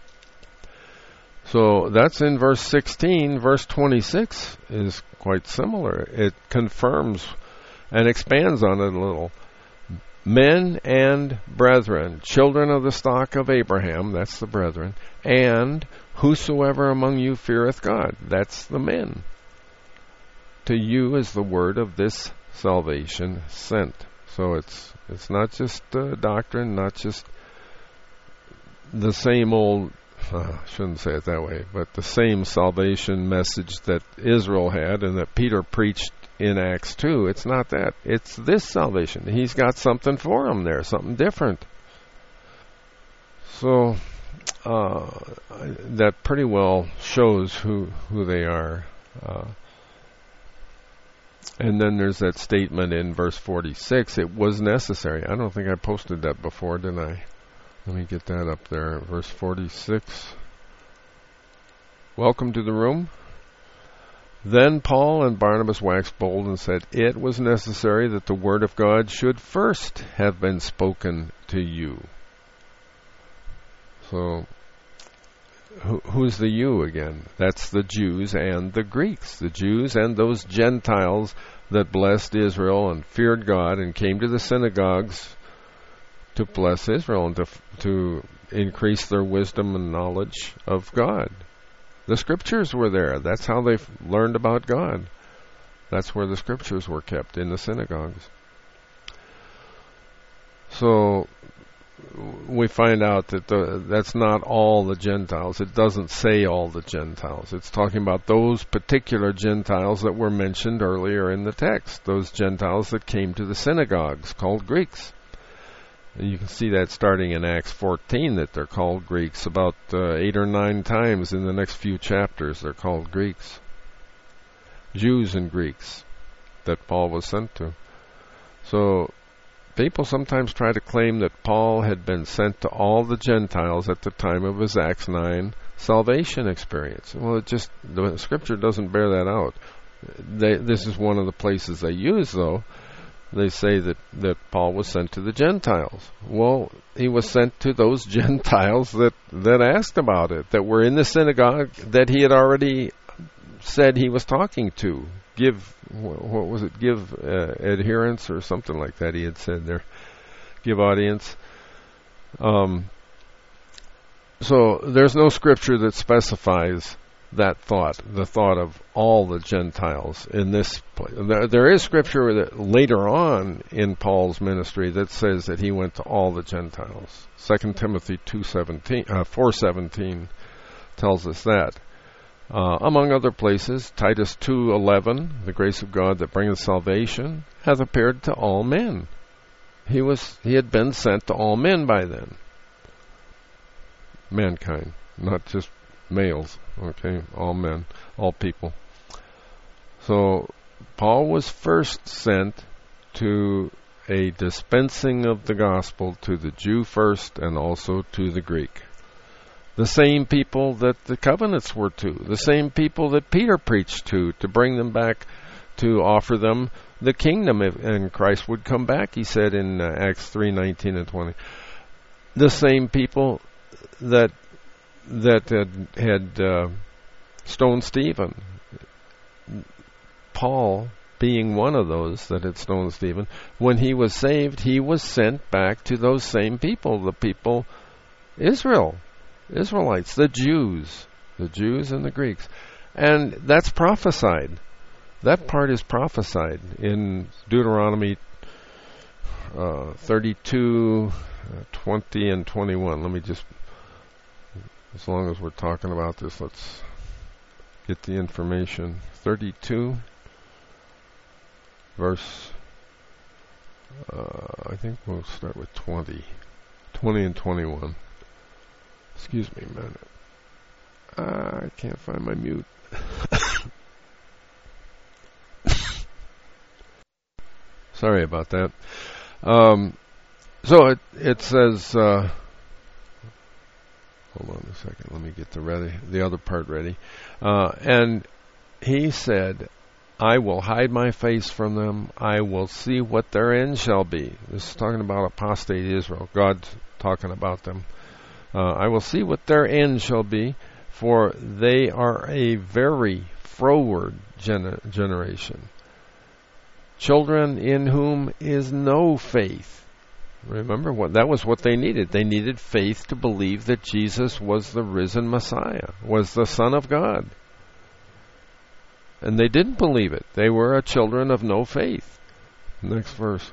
So that's in verse 16. Verse 26 is quite similar. It confirms and expands on it a little. Men and brethren, children of the stock of Abraham, that's the brethren, and whosoever among you feareth God, that's the men. To you is the word of this salvation sent. So it's not just doctrine, not just the same old, shouldn't say it that way, but the same salvation message that Israel had and that Peter preached in Acts 2. It's not that. It's this salvation. He's got something for them there, something different. So that pretty well shows who they are. And then there's that statement in verse 46, it was necessary. I don't think I posted that before, did I? Let me get that up there. Verse 46. Welcome to the room. Then Paul and Barnabas waxed bold and said, it was necessary that the word of God should first have been spoken to you. So, who's the you again? That's the Jews and the Greeks. The Jews and those Gentiles that blessed Israel and feared God and came to the synagogues to bless Israel and to increase their wisdom and knowledge of God. The scriptures were there. That's how they learned about God. That's where the scriptures were kept, in the synagogues. So we find out that that's not all the Gentiles. It doesn't say all the Gentiles. It's talking about those particular Gentiles that were mentioned earlier in the text. Those Gentiles that came to the synagogues, called Greeks. And you can see that starting in Acts 14, that they're called Greeks. About 8 or 9 times in the next few chapters they're called Greeks. Jews and Greeks that Paul was sent to. So people sometimes try to claim that Paul had been sent to all the Gentiles at the time of his Acts 9 salvation experience. Well, the scripture doesn't bear that out. This is one of the places they use, though. They say that Paul was sent to the Gentiles. Well, he was sent to those Gentiles that asked about it, that were in the synagogue, that he had already said he was talking to. What was it? Give adherence or something like that. He had said there. Give audience. So there's no scripture that specifies that thought, the thought of all the Gentiles in this place. There is scripture that later on in Paul's ministry that says that he went to all the Gentiles. 2 Timothy 4:17 tells us that. Among other places, Titus 2:11, the grace of God that bringeth salvation, hath appeared to all men. He had been sent to all men by then. Mankind, not just males, okay, all men, all people. So Paul was first sent to a dispensing of the gospel to the Jew first and also to the Greek. The same people that the covenants were to, the same people that Peter preached to bring them back, to offer them the kingdom, and Christ would come back, he said in Acts 3:19 and 20. The same people that had stoned Stephen. Paul, being one of those that had stoned Stephen, when he was saved, he was sent back to those same people, the people Israelites, the Jews and the Greeks. And that's prophesied. That part is prophesied in Deuteronomy 32, 20 and 21. Let me just, as long as we're talking about this, let's get the information. 32, verse, I think we'll start with 20 and 21. Excuse me a minute. I can't find my mute. Sorry about that. So it says, hold on a second, let me get the other part ready. And he said, I will hide my face from them. I will see what their end shall be. This is talking about apostate Israel. God's talking about them. I will see what their end shall be, for they are a very froward generation. Children in whom is no faith. Remember, that was what they needed. They needed faith to believe that Jesus was the risen Messiah, was the Son of God. And they didn't believe it. They were a children of no faith. Next verse.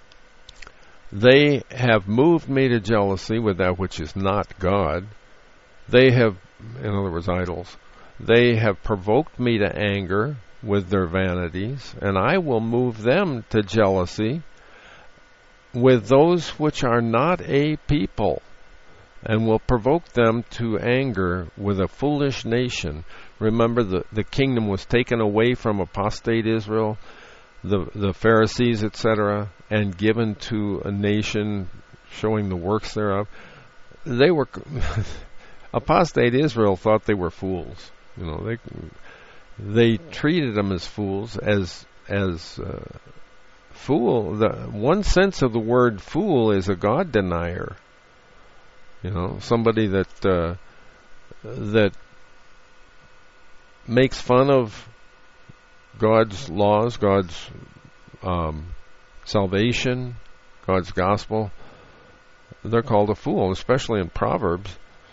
They have moved me to jealousy with that which is not God. They have, in other words, idols. They have provoked me to anger with their vanities, and I will move them to jealousy with those which are not a people, and will provoke them to anger with a foolish nation. Remember, the kingdom was taken away from apostate Israel, the Pharisees, etc., and given to a nation showing the works thereof. They were apostate Israel thought they were fools. You know, they treated them as fools, as fool. One sense of the word fool is a God denier. You know, somebody that makes fun of God's laws, God's salvation, God's gospel. They're called a fool, especially in Proverbs.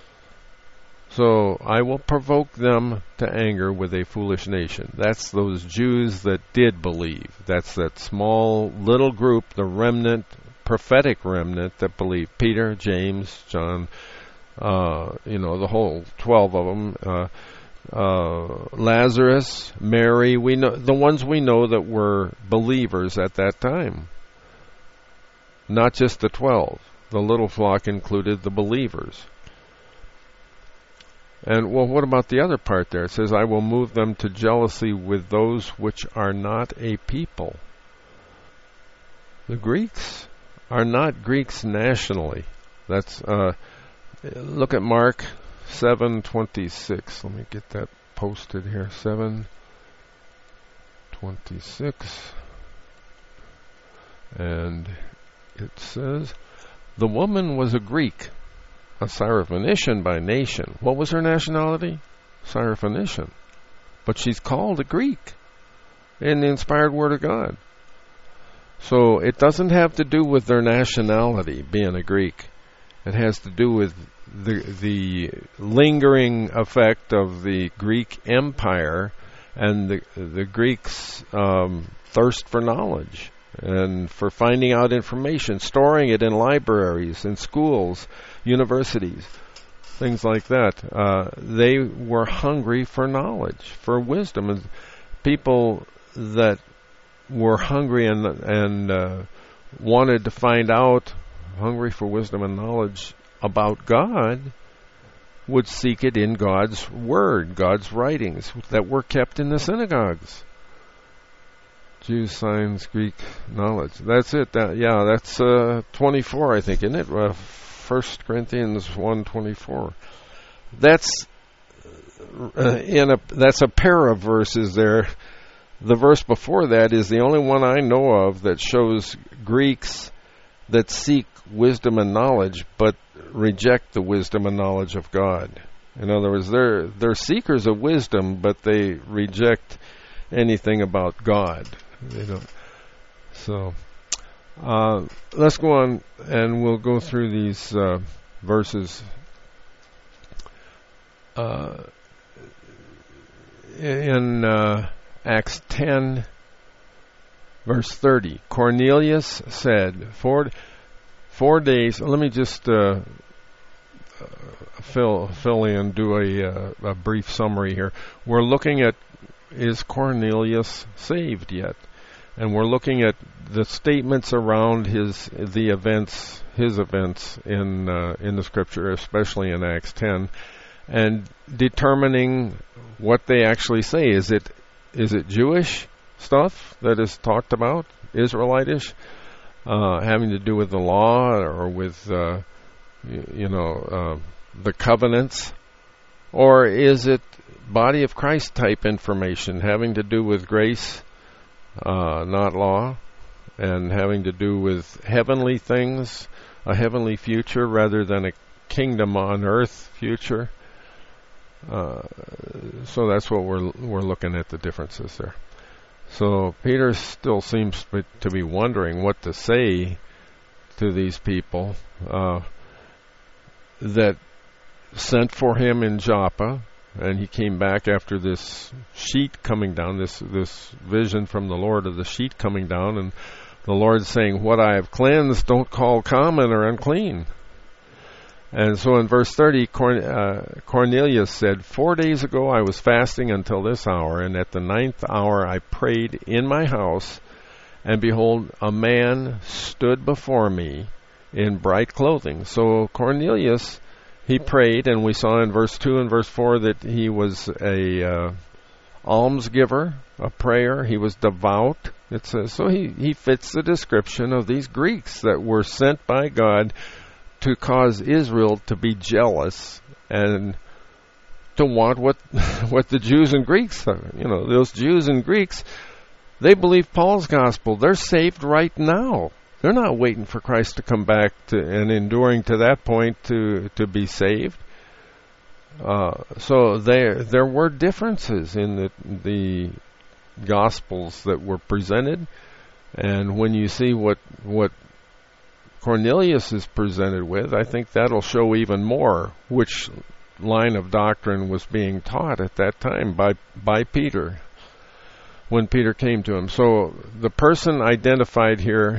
So I will provoke them to anger with a foolish nation. That's those Jews that did believe. That's that small little group, the remnant, prophetic remnant that believed. Peter, James, John, the whole 12 of them. Lazarus, Mary, we know the ones we know that were believers at that time. Not just the 12. The little flock included the believers. And, well, what about the other part there? It says, I will move them to jealousy with those which are not a people. The Greeks are not Greeks nationally. That's, look at Mark 7:26. Let me get that posted here. 7:26. And it says, the woman was a Greek, a Syrophoenician by nation. What was her nationality? Syrophoenician. but she's called a Greek in the inspired Word of God. So it doesn't have to do with their nationality, being a Greek. It has to do with the lingering effect of the Greek Empire and the Greeks' thirst for knowledge and for finding out information, storing it in libraries, in schools, universities, things like that. They were hungry for knowledge, for wisdom. And people that were hungry and wanted to find out, hungry for wisdom and knowledge about God, would seek it in God's Word, God's writings that were kept in the synagogues. Jews, signs, Greek knowledge. That's it. That's 24, I think, isn't it? 1 Corinthians 1:24. That's that's a pair of verses there. The verse before that is the only one I know of that shows Greeks that seek wisdom and knowledge but reject the wisdom and knowledge of God. In other words, they're seekers of wisdom, but they reject anything about God. They don't. So let's go on, and we'll go through these verses. In Acts 10, verse 30, Cornelius said, 4 days. Let me just fill in, do a brief summary here. We're looking at, is Cornelius saved yet? And we're looking at the statements around his events in the Scripture, especially in Acts 10, and determining what they actually say. Is it Jewish stuff that is talked about, Israelitish, having to do with the law or with the covenants, or is it body of Christ type information having to do with grace, not law, and having to do with heavenly things, a heavenly future rather than a kingdom on earth future? So that's what we're looking at, the differences there. So Peter still seems to be wondering what to say to these people that sent for him in Joppa, and he came back after this sheet coming down, this vision from the Lord of the sheet coming down, and the Lord saying, "What I have cleansed, don't call common or unclean." And so in verse 30, Cornelius said, 4 days ago I was fasting until this hour, and at the 9th hour I prayed in my house, and behold, a man stood before me in bright clothing. So Cornelius, he prayed, and we saw in verse 2 and verse 4 that he was a almsgiver, a prayer. He was devout, it says. So he fits the description of these Greeks that were sent by God to cause Israel to be jealous and to want what the Jews and Greeks, those Jews and Greeks, they believe Paul's gospel. They're saved right now. They're not waiting for Christ to come back and enduring to that point to be saved. So there were differences in the gospels that were presented, and when you see what Cornelius is presented with, I think that'll show even more which line of doctrine was being taught at that time by Peter when Peter came to him. So the person identified here,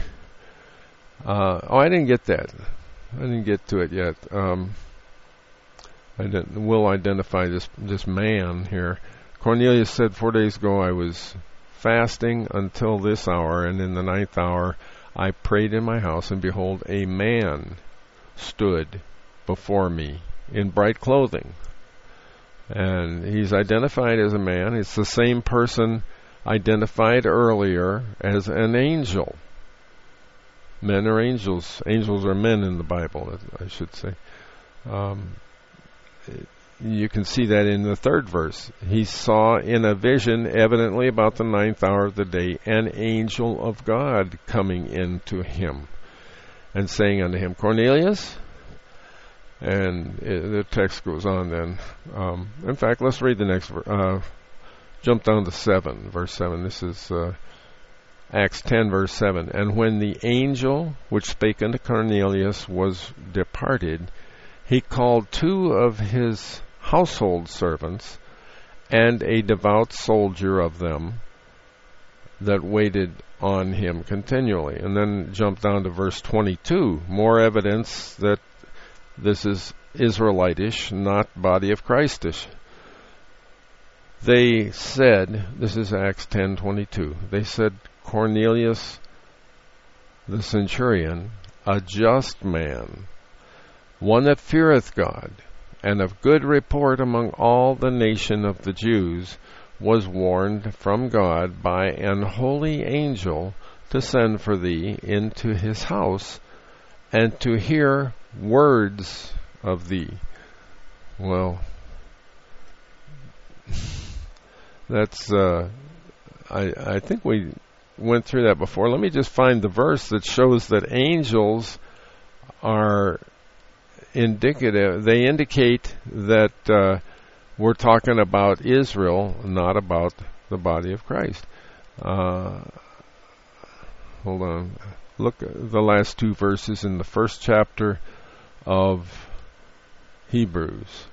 I didn't get that. I didn't get to it yet. We'll identify this man here. Cornelius said, 4 days ago I was fasting until this hour, and in the 9th hour I prayed in my house, and behold, a man stood before me in bright clothing. And he's identified as a man. It's the same person identified earlier as an angel. Men are angels. Angels are men in the Bible, I should say. You can see that in the 3rd verse. He saw in a vision, evidently about the 9th hour of the day, an angel of God coming into him and saying unto him, Cornelius. And the text goes on then. In fact, let's read the next verse. Jump down to 7, verse 7. This is Acts 10, verse 7. And when the angel which spake unto Cornelius was departed, he called 2 of his household servants, and a devout soldier of them, that waited on him continually. And then jump down to verse 22. More evidence that this is Israelitish, not body of Christish. They said, this is Acts 10:22. They said, Cornelius the centurion, a just man, one that feareth God, and of good report among all the nation of the Jews, was warned from God by an holy angel to send for thee into his house, and to hear words of thee. Well, that's, I think we went through that before. Let me just find the verse that shows that angels are indicative. They indicate that we're talking about Israel, not about the body of Christ. Hold on. Look at the last 2 verses in the first chapter of Hebrews.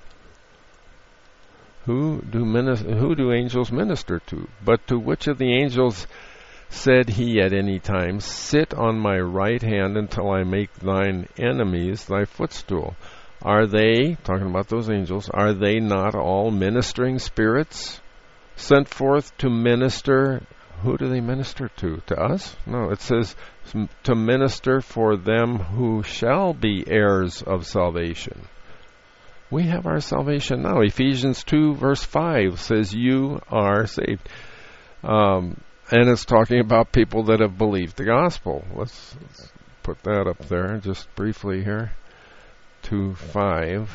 Who do angels minister to? But to which of the angels said he at any time, sit on my right hand until I make thine enemies thy footstool? Are they, talking about those angels, are they not all ministering spirits sent forth to minister? Who do they minister to? To us? No, it says to minister for them who shall be heirs of salvation. We have our salvation now. Ephesians 2 verse 5 says you are saved. And it's talking about people that have believed the gospel. Let's put that up there just briefly here. 2:5.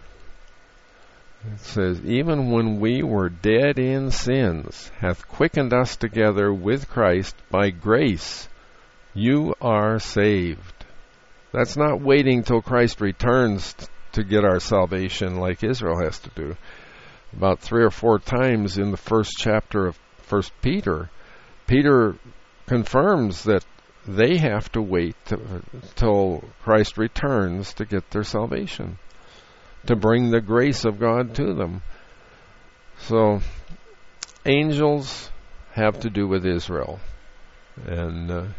It says, even when we were dead in sins, hath quickened us together with Christ. By grace you are saved. That's not waiting till Christ returns to get our salvation like Israel has to do. About 3 or 4 times in the first chapter of 1 Peter, Peter confirms that they have to wait till Christ returns to get their salvation, to bring the grace of God to them. So, angels have to do with Israel. And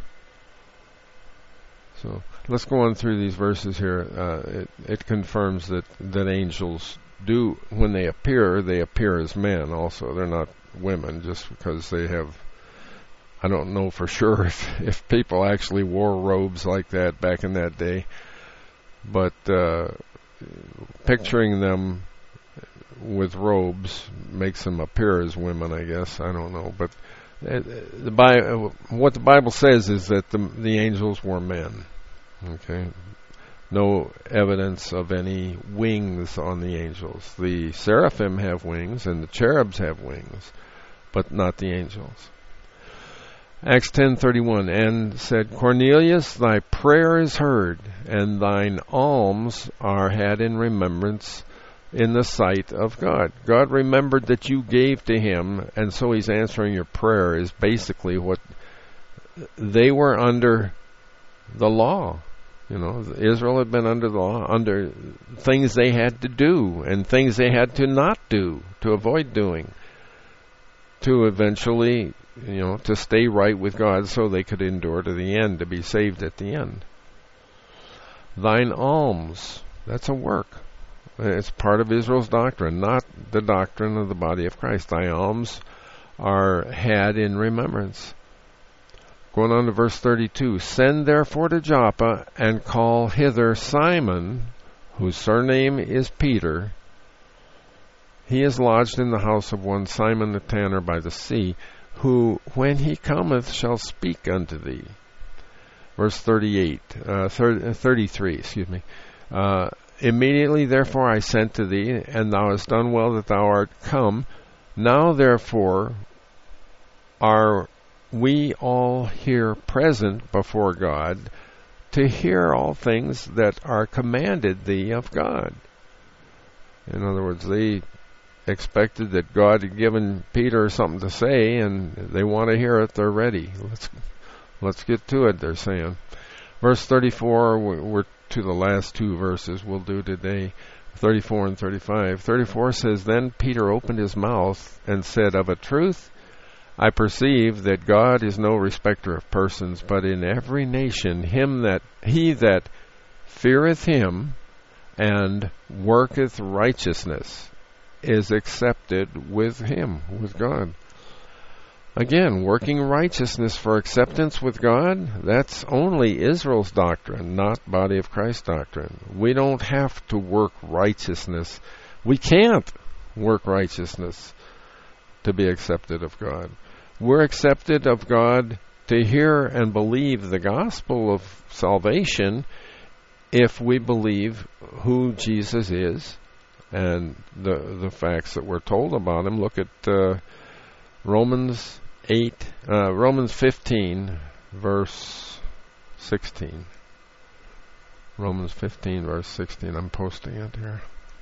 so, let's go on through these verses here. It confirms that angels do, when they appear as men also. They're not women just because they have... I don't know for sure if people actually wore robes like that back in that day. But picturing them with robes makes them appear as women, I guess. I don't know. But what the Bible says is that the angels were men. Okay? No evidence of any wings on the angels. The seraphim have wings and the cherubs have wings, but not the angels. Acts 10:31, and said, Cornelius, thy prayer is heard, and thine alms are had in remembrance in the sight of God. God remembered that you gave to him, and so he's answering your prayer, is basically what they were under the law. You know, Israel had been under the law, under things they had to do, and things they had to not do, to avoid doing, to eventually... to stay right with God so they could endure to the end, to be saved at the end. Thine alms, that's a work. It's part of Israel's doctrine, not the doctrine of the body of Christ. Thy alms are had in remembrance. Going on to verse 32, send therefore to Joppa, and call hither Simon, whose surname is Peter. He is lodged in the house of one Simon the tanner by the sea, who, when he cometh, shall speak unto thee. Verse 33, immediately therefore I sent to thee, and thou hast done well that thou art come. Now therefore are we all here present before God, to hear all things that are commanded thee of God. In other words, they expected that God had given Peter something to say, and they want to hear it. They're ready. Let's get to it, they're saying. Verse 34, we're to the last two verses we'll do today, 34 and 35. 34 says, Then Peter opened his mouth and said, Of a truth, I perceive that God is no respecter of persons, but in every nation he that feareth him and worketh righteousness is accepted with him, with God. Again, working righteousness for acceptance with God, that's only Israel's doctrine, not Body of Christ doctrine. We don't have to work righteousness. We can't work righteousness to be accepted of God. We're accepted of God to hear and believe the gospel of salvation if we believe who Jesus is and the facts that we're told about him. Look at Romans 15, verse 16. Romans 15, verse 16. I'm posting it here.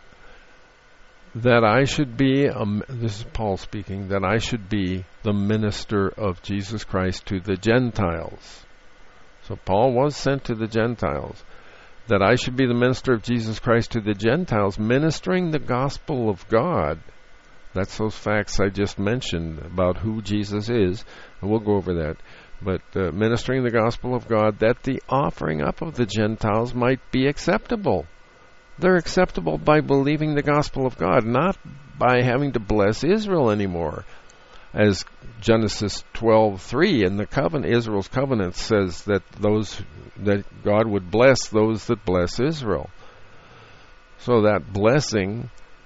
That I should be, this is Paul speaking, that I should be the minister of Jesus Christ to the Gentiles. So Paul was sent to the Gentiles. That I should be the minister of Jesus Christ to the Gentiles, ministering the gospel of God. That's those facts I just mentioned about who Jesus is, and we'll go over that. But ministering the gospel of God, that the offering up of the Gentiles might be acceptable. They're acceptable by believing the gospel of God, not by having to bless Israel anymore. As Genesis 12:3 in the covenant, Israel's covenant says that God would bless those that bless Israel. So that blessing,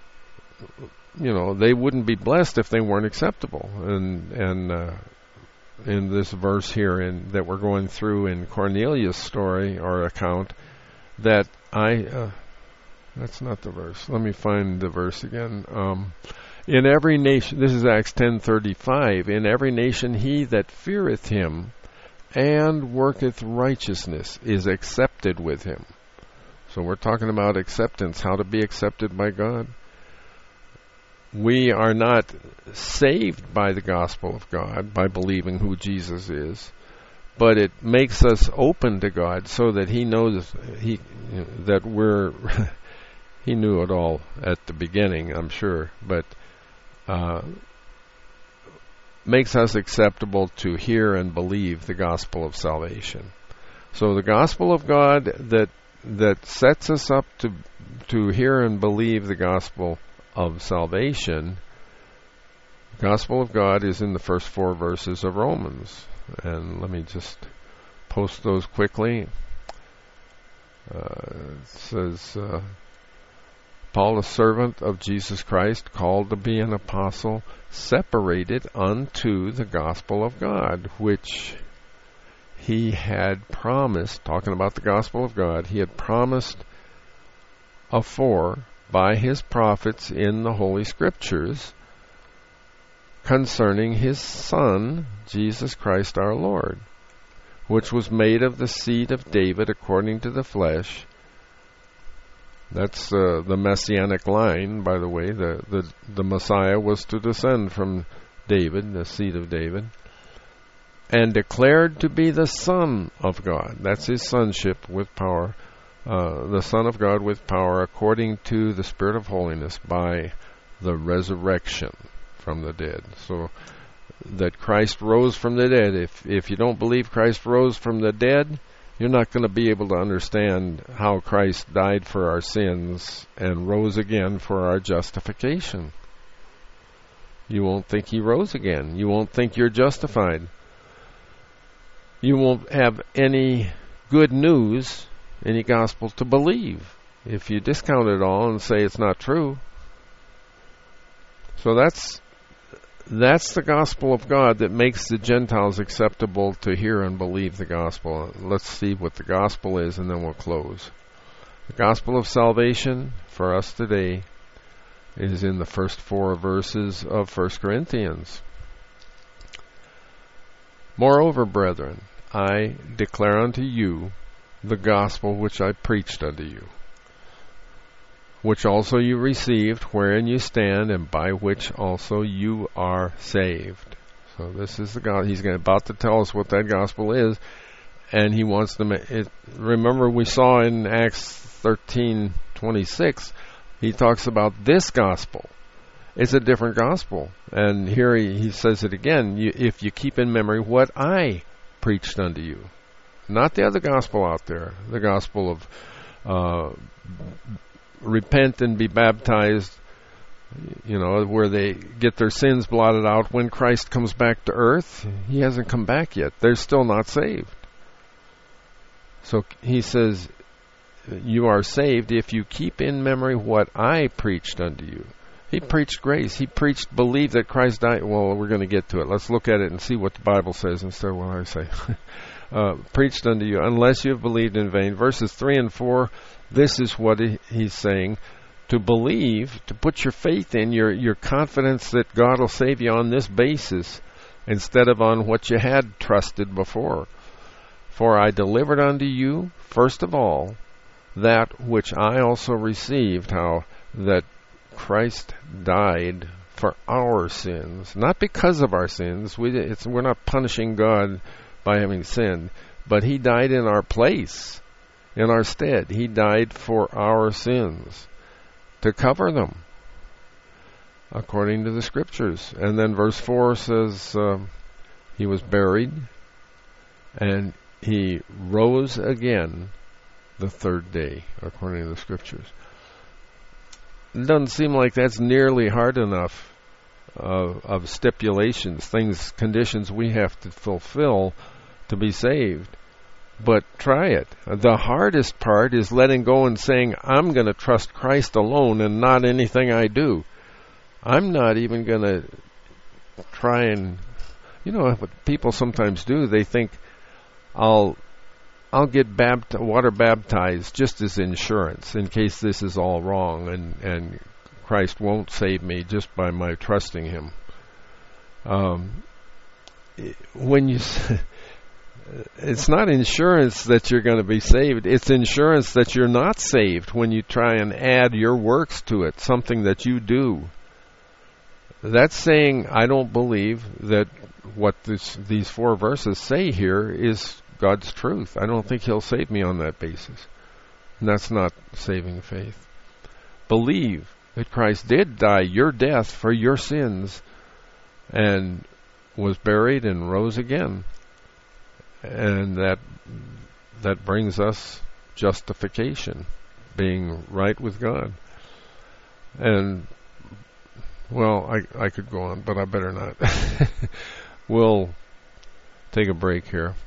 they wouldn't be blessed if they weren't acceptable. And in this verse here that we're going through in Cornelius' story or account, that that's not the verse. Let me find the verse again. In every nation, this is Acts 10:35. In every nation, he that feareth him and worketh righteousness is accepted with him. So we're talking about acceptance, how to be accepted by God. We are not saved by the gospel of God, by believing who Jesus is, but it makes us open to God so that he knows that we're he knew it all at the beginning, I'm sure, but makes us acceptable to hear and believe the gospel of salvation. So the gospel of God that sets us up to hear and believe the gospel of salvation, the gospel of God is in the first 4 verses of Romans. And let me just post those quickly. It says, Paul, a servant of Jesus Christ, called to be an apostle, separated unto the gospel of God, which he had promised, talking about the gospel of God, he had promised afore by his prophets in the Holy Scriptures concerning his Son, Jesus Christ our Lord, which was made of the seed of David according to the flesh. That's the Messianic line, by the way. The Messiah was to descend from David, the seed of David, and declared to be the Son of God. That's his sonship with power. The Son of God with power according to the Spirit of holiness by the resurrection from the dead. So that Christ rose from the dead. If you don't believe Christ rose from the dead, you're not going to be able to understand how Christ died for our sins and rose again for our justification. You won't think he rose again. You won't think you're justified. You won't have any good news, any gospel to believe if you discount it all and say it's not true. So that's the gospel of God that makes the Gentiles acceptable to hear and believe the gospel. Let's see what the gospel is, and then we'll close. The gospel of salvation for us today is in the first 4 verses of 1 Corinthians. Moreover, brethren, I declare unto you the gospel which I preached unto you. which also you received, wherein you stand, and by which also you are saved. So this is the God. He's about to tell us what that gospel is, and he wants to. Remember, we saw in Acts 13:26, he talks about this gospel. It's a different gospel, and here he says it again. If you keep in memory what I preached unto you, not the other gospel out there, the gospel of repent and be baptized, where they get their sins blotted out when Christ comes back to earth. He hasn't come back yet. They're still not saved. So he says, you are saved if you keep in memory what I preached unto you. He preached grace. He preached, believe that Christ died. Well, we're going to get to it. Let's look at it and see what the Bible says instead of what I say. Preached unto you, unless you have believed in vain. Verses 3 and 4, this is what he's saying. To believe, to put your faith in, your confidence that God will save you on this basis instead of on what you had trusted before. For I delivered unto you, first of all, that which I also received, how that Christ died for our sins, not because of our sins. We're not punishing God by having sinned, but he died in our place, in our stead. He died for our sins, to cover them, according to the Scriptures. And then verse 4 says, he was buried, and he rose again the third day, according to the Scriptures. It doesn't seem like that's nearly hard enough of stipulations, conditions we have to fulfill to be saved. But try it. The hardest part is letting go and saying, I'm going to trust Christ alone and not anything I do. I'm not even going to try and, what people sometimes do, they think, I'll get water baptized just as insurance in case this is all wrong, and Christ won't save me just by my trusting him. It's not insurance that you're going to be saved. It's insurance that you're not saved when you try and add your works to it, something that you do. That's saying, I don't believe that what these 4 verses say here is God's truth. I don't think he'll save me on that basis. And that's not saving faith. Believe that Christ did die your death for your sins and was buried and rose again. And that brings us justification, being right with God. And, well, I could go on, but I better not. We'll take a break here.